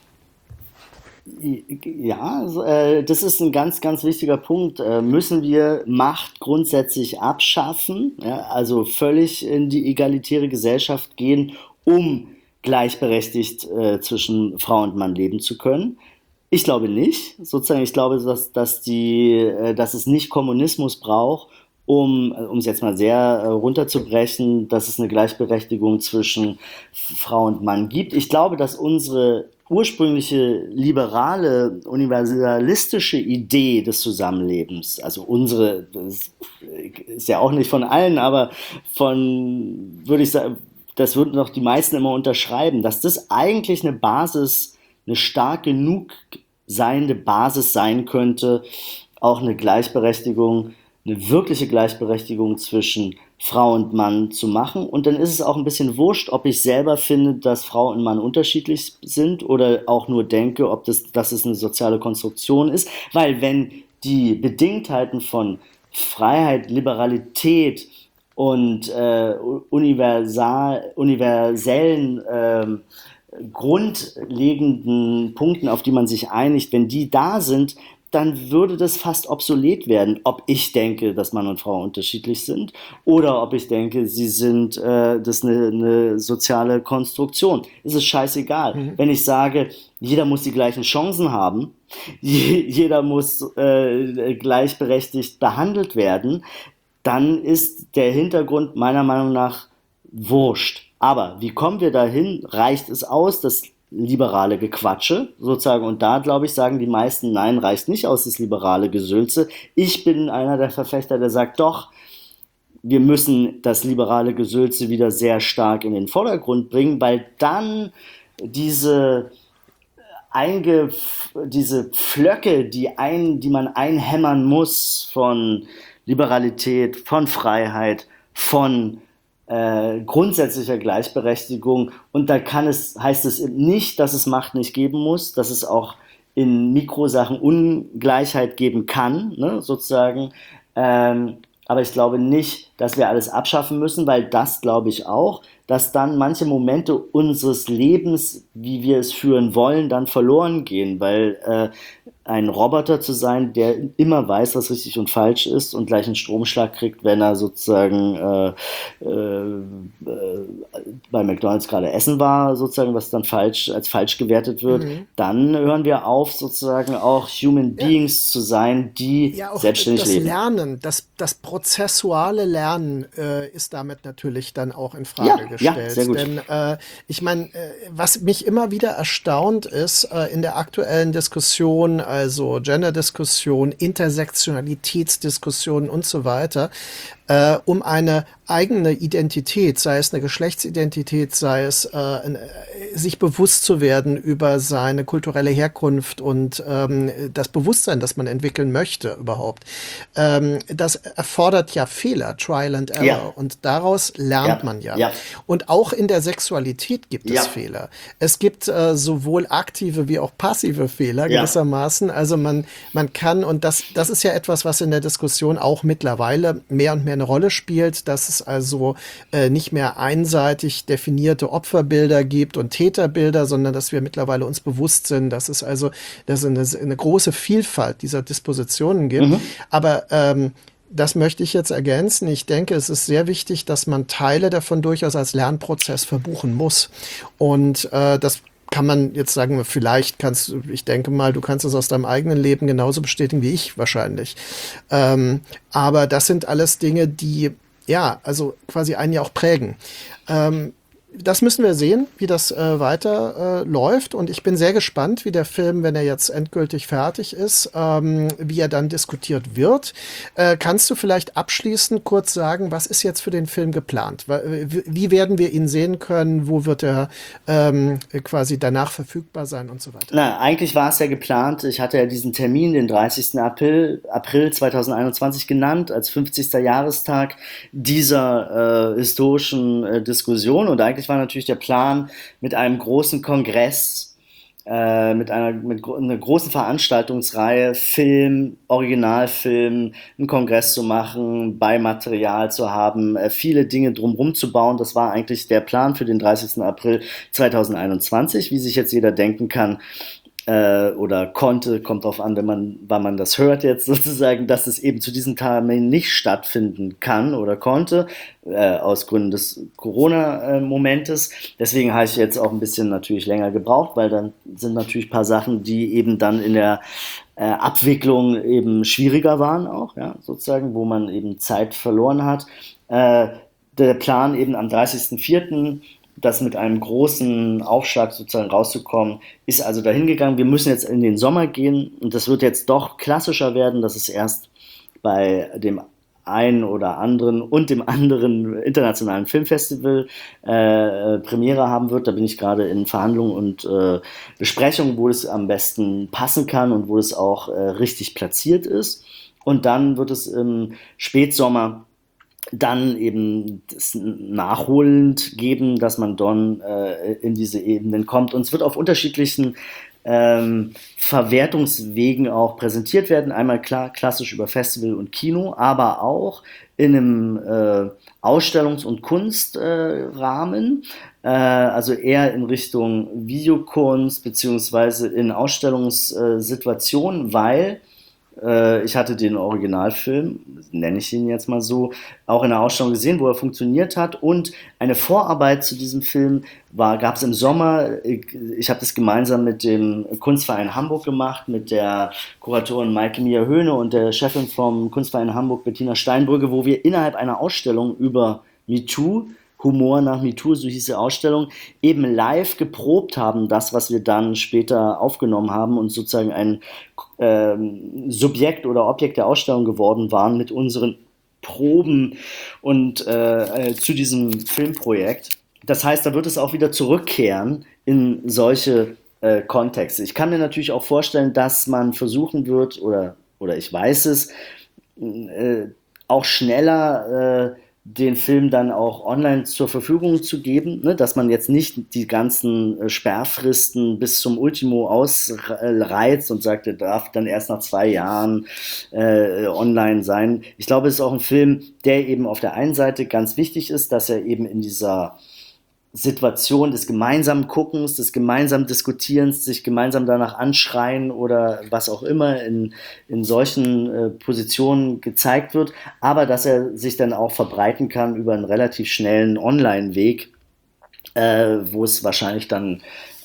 Ja, das ist ein ganz, ganz wichtiger Punkt. Müssen wir Macht grundsätzlich abschaffen, ja, also völlig in die egalitäre Gesellschaft gehen, um gleichberechtigt zwischen Frau und Mann leben zu können? Ich glaube nicht. Sozusagen, ich glaube, dass es nicht Kommunismus braucht, um es jetzt mal sehr runterzubrechen, dass es eine Gleichberechtigung zwischen Frau und Mann gibt. Ich glaube, dass unsere ursprüngliche liberale, universalistische Idee des Zusammenlebens, also unsere, das ist ja auch nicht von allen, aber würde ich sagen, das würden doch die meisten immer unterschreiben, dass das eigentlich eine Basis, eine stark genug seiende Basis sein könnte, auch eine Gleichberechtigung, eine wirkliche Gleichberechtigung zwischen Frau und Mann zu machen. Und dann ist es auch ein bisschen wurscht, ob ich selber finde, dass Frau und Mann unterschiedlich sind oder auch nur denke, dass es eine soziale Konstruktion ist. Weil wenn die Bedingtheiten von Freiheit, Liberalität und universellen grundlegenden Punkten, auf die man sich einigt, wenn die da sind, dann würde das fast obsolet werden, ob ich denke, dass Mann und Frau unterschiedlich sind oder ob ich denke, das ist eine soziale Konstruktion. Es ist scheißegal. Wenn ich sage, jeder muss die gleichen Chancen haben, jeder muss gleichberechtigt behandelt werden, dann ist der Hintergrund meiner Meinung nach wurscht. Aber wie kommen wir dahin? Reicht es aus, das liberale Gequatsche sozusagen? Und da, glaube ich, sagen die meisten, nein, reicht nicht aus, das liberale Gesülze. Ich bin einer der Verfechter, der sagt, doch, wir müssen das liberale Gesülze wieder sehr stark in den Vordergrund bringen, weil dann diese Pflöcke, die man einhämmern muss von Liberalität, von Freiheit, von grundsätzlicher Gleichberechtigung. Und da heißt es eben nicht, dass es Macht nicht geben muss, dass es auch in Mikrosachen Ungleichheit geben kann, ne, sozusagen. Aber ich glaube nicht, dass wir alles abschaffen müssen, weil das glaube ich auch, dass dann manche Momente unseres Lebens, wie wir es führen wollen, dann verloren gehen, weil ein Roboter zu sein, der immer weiß, was richtig und falsch ist und gleich einen Stromschlag kriegt, wenn er sozusagen bei McDonald's gerade essen war, sozusagen, was dann als falsch gewertet wird, dann hören wir auf, sozusagen auch Human Beings zu sein, die Ja, auch selbstständig das leben. Lernen, das prozessuale Lernen ist damit natürlich dann auch in Frage gestellt. Sehr gut. Denn ich meine, was mich immer wieder erstaunt ist, in der aktuellen Diskussion, also Gender-Diskussion, Intersektionalitätsdiskussion und so weiter, um eine eigene Identität, sei es eine Geschlechtsidentität, sei es sich bewusst zu werden über seine kulturelle Herkunft und das Bewusstsein, das man entwickeln möchte überhaupt. Das erfordert ja Fehler, Trial and Error. Ja. Und daraus lernt man ja. Ja. Und auch in der Sexualität gibt es Ja. Fehler. Es gibt sowohl aktive wie auch passive Fehler gewissermaßen. Also man kann, und das ist ja etwas, was in der Diskussion auch mittlerweile mehr und mehr eine Rolle spielt, dass es also nicht mehr einseitig definierte Opferbilder gibt und Täterbilder, sondern dass wir mittlerweile uns bewusst sind, dass es eine große Vielfalt dieser Dispositionen gibt. Aber das möchte ich jetzt ergänzen. Ich denke, es ist sehr wichtig, dass man Teile davon durchaus als Lernprozess verbuchen muss. Und das kann man jetzt sagen, ich denke mal, du kannst es aus deinem eigenen Leben genauso bestätigen wie ich wahrscheinlich. Aber das sind alles Dinge, die, also quasi einen ja auch prägen. Das müssen wir sehen, wie das weiter läuft. Und ich bin sehr gespannt, wie der Film, wenn er jetzt endgültig fertig ist, wie er dann diskutiert wird. Kannst du vielleicht abschließend kurz sagen, was ist jetzt für den Film geplant? Wie werden wir ihn sehen können? Wo wird er quasi danach verfügbar sein und so weiter? Na, eigentlich war es ja geplant. Ich hatte ja diesen Termin, den 30. April 2021 genannt, als 50. Jahrestag dieser historischen Diskussion. Und eigentlich war natürlich der Plan, mit einem großen Kongress, mit einer großen Veranstaltungsreihe, Film, Originalfilm, einen Kongress zu machen, Beimaterial zu haben, viele Dinge drumherum zu bauen. Das war eigentlich der Plan für den 30. April 2021, wie sich jetzt jeder denken kann. Oder konnte, kommt drauf an, wann man das hört jetzt sozusagen, dass es eben zu diesem Termin nicht stattfinden kann oder konnte, aus Gründen des Corona-Momentes. Deswegen habe ich jetzt auch ein bisschen natürlich länger gebraucht, weil dann sind natürlich ein paar Sachen, die eben dann in der Abwicklung eben schwieriger waren auch, ja, sozusagen, wo man eben Zeit verloren hat. Der Plan eben am 30.04., das mit einem großen Aufschlag sozusagen rauszukommen, ist also dahin gegangen. Wir müssen jetzt in den Sommer gehen und das wird jetzt doch klassischer werden, dass es erst bei dem einen oder anderen und dem anderen internationalen Filmfestival Premiere haben wird. Da bin ich gerade in Verhandlungen und Besprechungen, wo es am besten passen kann und wo es auch richtig platziert ist. Und dann wird es im Spätsommer dann eben das nachholend geben, dass man dann in diese Ebenen kommt. Und es wird auf unterschiedlichen Verwertungswegen auch präsentiert werden. Einmal klar, klassisch über Festival und Kino, aber auch in einem Ausstellungs- und Kunstrahmen, also eher in Richtung Videokunst beziehungsweise in Ausstellungssituationen, weil ich hatte den Originalfilm, nenne ich ihn jetzt mal so, auch in der Ausstellung gesehen, wo er funktioniert hat. Und eine Vorarbeit zu diesem Film gab es im Sommer. Ich habe das gemeinsam mit dem Kunstverein Hamburg gemacht, mit der Kuratorin Maike Mia-Höhne und der Chefin vom Kunstverein Hamburg, Bettina Steinbrügge, wo wir innerhalb einer Ausstellung über MeToo, Humor nach MeToo, so hieß die Ausstellung, eben live geprobt haben, das, was wir dann später aufgenommen haben und sozusagen ein Subjekt oder Objekt der Ausstellung geworden waren mit unseren Proben und zu diesem Filmprojekt. Das heißt, da wird es auch wieder zurückkehren in solche Kontexte. Ich kann mir natürlich auch vorstellen, dass man versuchen wird, oder ich weiß es, auch schneller den Film dann auch online zur Verfügung zu geben, ne? Dass man jetzt nicht die ganzen Sperrfristen bis zum Ultimo ausreizt und sagt, er darf dann erst nach 2 Jahren online sein. Ich glaube, es ist auch ein Film, der eben auf der einen Seite ganz wichtig ist, dass er eben in dieser Situation des gemeinsamen Guckens, des gemeinsamen Diskutierens, sich gemeinsam danach anschreien oder was auch immer in solchen Positionen gezeigt wird, aber dass er sich dann auch verbreiten kann über einen relativ schnellen Online-Weg, wo es wahrscheinlich dann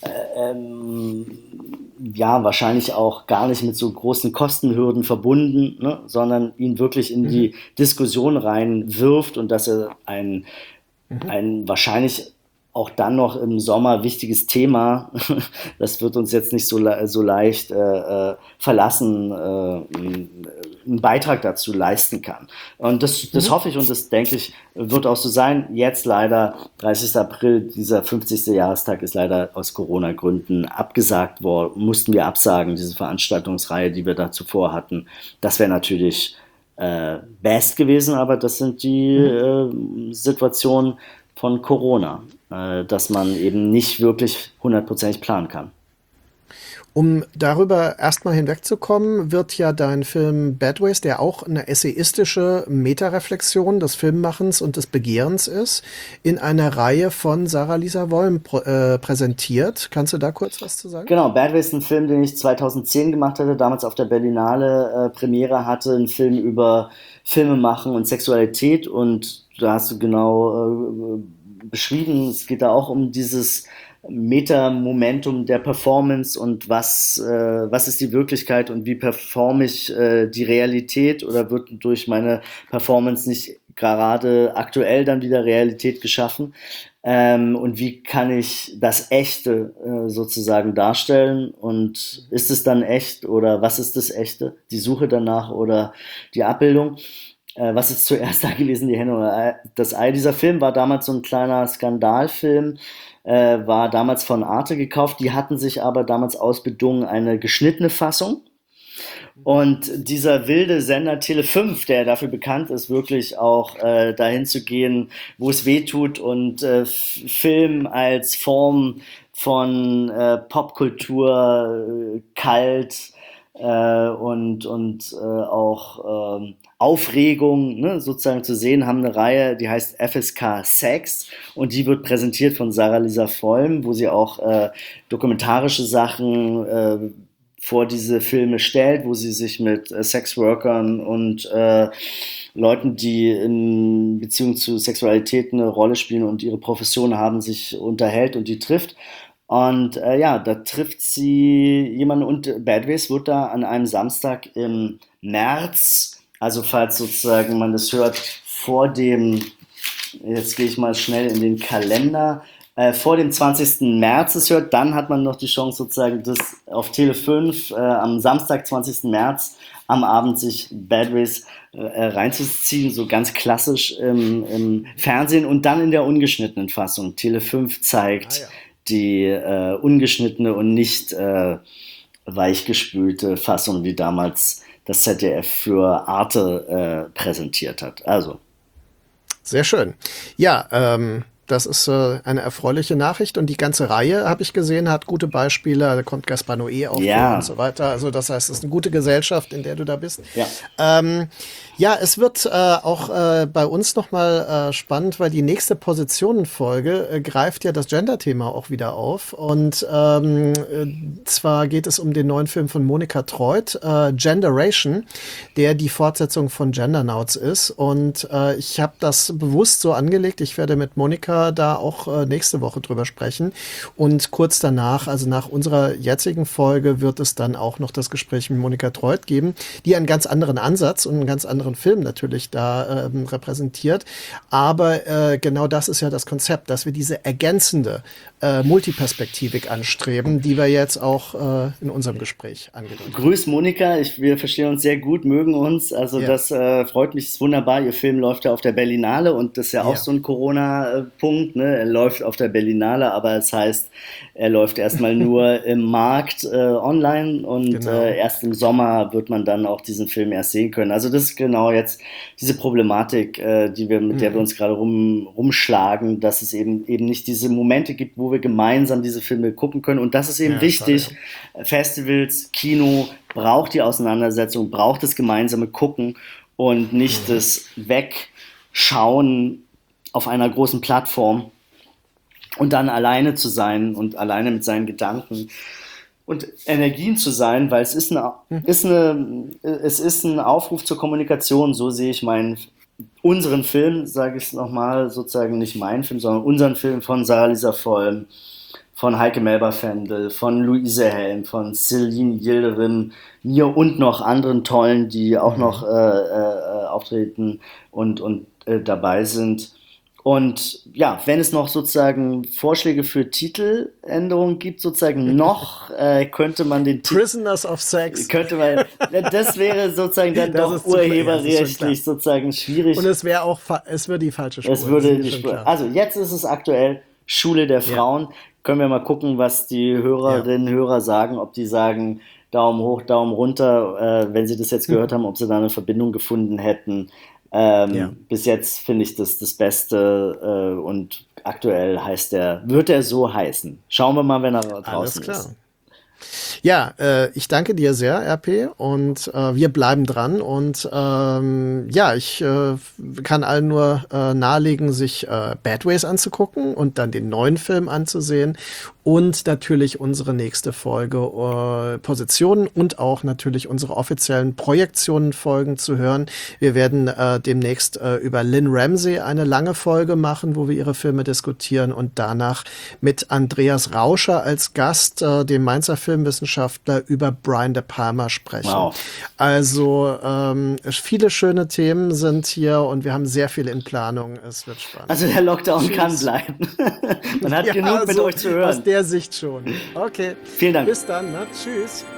wahrscheinlich auch gar nicht mit so großen Kostenhürden verbunden, ne, sondern ihn wirklich in die Diskussion reinwirft und dass er ein wahrscheinlich auch dann noch im Sommer wichtiges Thema, das wird uns jetzt nicht so leicht verlassen, einen Beitrag dazu leisten kann. Und das hoffe ich und das denke ich, wird auch so sein. Jetzt leider, 30. April, dieser 50. Jahrestag ist leider aus Corona-Gründen abgesagt worden, mussten wir absagen, diese Veranstaltungsreihe, die wir da zuvor hatten. Das wäre natürlich best gewesen, aber das sind die Situationen von Corona, dass man eben nicht wirklich 100%ig planen kann. Um darüber erstmal hinwegzukommen, wird ja dein Film Bad Ways, der auch eine essayistische Metareflexion des Filmmachens und des Begehrens ist, in einer Reihe von Sarah Lisa Wollm präsentiert. Kannst du da kurz was zu sagen? Genau, Bad Ways ist ein Film, den ich 2010 gemacht hatte, damals auf der Berlinale Premiere hatte, ein Film über Filmemachen und Sexualität, und da hast du genau beschrieben, es geht da auch um dieses Meta-Momentum der Performance und was ist die Wirklichkeit und wie performe ich die Realität, oder wird durch meine Performance nicht gerade aktuell dann wieder Realität geschaffen, und wie kann ich das Echte sozusagen darstellen, und ist es dann echt oder was ist das Echte, die Suche danach oder die Abbildung? Was ist zuerst da gewesen, die Henne oder das Ei? Dieser Film war damals so ein kleiner Skandalfilm, war damals von Arte gekauft. Die hatten sich aber damals ausbedungen eine geschnittene Fassung. Und dieser wilde Sender Tele5, der dafür bekannt ist, wirklich auch dahin zu gehen, wo es weh tut, und Film als Form von Popkultur kalt und auch Aufregung, ne, sozusagen zu sehen, haben eine Reihe, die heißt FSK Sex, und die wird präsentiert von Sarah Lisa Wollm, wo sie auch dokumentarische Sachen vor diese Filme stellt, wo sie sich mit Sexworkern und Leuten, die in Beziehung zu Sexualität eine Rolle spielen und ihre Profession haben, sich unterhält und die trifft. Und da trifft sie jemanden, und Bad Ways wird da an einem Samstag im März, also falls sozusagen man das hört, vor dem, jetzt gehe ich mal schnell in den Kalender, vor dem 20. März es hört, dann hat man noch die Chance sozusagen, das auf Tele5 am Samstag, 20. März, am Abend sich Bad Ways reinzuziehen, so ganz klassisch im Fernsehen, und dann in der ungeschnittenen Fassung. Tele5 zeigt die ungeschnittene und nicht weichgespülte Fassung, wie damals das ZDF für Arte präsentiert hat. Also. Sehr schön. Ja, das ist eine erfreuliche Nachricht, und die ganze Reihe, habe ich gesehen, hat gute Beispiele. Da kommt Gaspar Noé auch vor und so weiter. Also das heißt, es ist eine gute Gesellschaft, in der du da bist. Ja, es wird auch bei uns nochmal spannend, weil die nächste Positionenfolge greift ja das Gender-Thema auch wieder auf. Und zwar geht es um den neuen Film von Monika Treuth, Genderation, der die Fortsetzung von Gendernauts ist. Und ich habe das bewusst so angelegt. Ich werde mit Monika da auch nächste Woche drüber sprechen. Und kurz danach, also nach unserer jetzigen Folge, wird es dann auch noch das Gespräch mit Monika Treuth geben, die einen ganz anderen Ansatz und einen ganz anderen Film natürlich da repräsentiert. Aber genau das ist ja das Konzept, dass wir diese ergänzende Multiperspektivik anstreben, die wir jetzt auch in unserem Gespräch angedeutet haben. Grüß Monika, wir verstehen uns sehr gut, mögen uns. Also das freut mich, ist wunderbar. Ihr Film läuft ja auf der Berlinale, und das ist ja auch so ein Corona-Punkt. Ne? Er läuft auf der Berlinale, aber es heißt, er läuft erstmal nur im Markt online, und erst im Sommer wird man dann auch diesen Film erst sehen können. Also das ist genau jetzt diese Problematik, mit der wir uns gerade rumschlagen, dass es eben nicht diese Momente gibt, wo wir gemeinsam diese Filme gucken können. Und das ist eben wichtig. Schade. Festivals, Kino braucht die Auseinandersetzung, braucht das gemeinsame Gucken und nicht das Wegschauen auf einer großen Plattform. Und dann alleine zu sein und alleine mit seinen Gedanken und Energien zu sein, weil es ist ein Aufruf zur Kommunikation. So sehe ich unseren Film, sage ich es nochmal, sozusagen nicht meinen Film, sondern unseren Film von Sarah-Lisa Vollm, von Heike Melba-Fendel, von Luise Helm, von Celine Yildirim, mir und noch anderen Tollen, die auch noch auftreten und dabei sind. Und ja, wenn es noch sozusagen Vorschläge für Titeländerungen gibt, sozusagen noch, könnte man den Titel... Prisoners of Sex. Das wäre sozusagen dann doch urheberrechtlich sozusagen schwierig. Und es würde die falsche Spur. Also jetzt ist es aktuell Schule der Frauen. Ja. Können wir mal gucken, was die Hörerinnen und Hörer sagen, ob die sagen Daumen hoch, Daumen runter, wenn sie das jetzt gehört haben, ob sie da eine Verbindung gefunden hätten. Bis jetzt finde ich das Beste und aktuell wird er so heißen. Schauen wir mal, wenn er draußen ist. Ja, ich danke dir sehr, RP, und wir bleiben dran und ich kann allen nur nahelegen, sich Bad Ways anzugucken und dann den neuen Film anzusehen und natürlich unsere nächste Folge Positionen und auch natürlich unsere offiziellen Projektionen-Folgen zu hören. Wir werden demnächst über Lynn Ramsey eine lange Folge machen, wo wir ihre Filme diskutieren, und danach mit Andreas Rauscher als Gast, dem Mainzer Filmwissenschaftler, über Brian De Palma sprechen. Wow. Also viele schöne Themen sind hier und wir haben sehr viel in Planung. Es wird spannend. Also der Lockdown kann bleiben. Man hat genug mit euch zu hören. Aus der Sicht schon. Okay. Vielen Dank. Bis dann. Tschüss.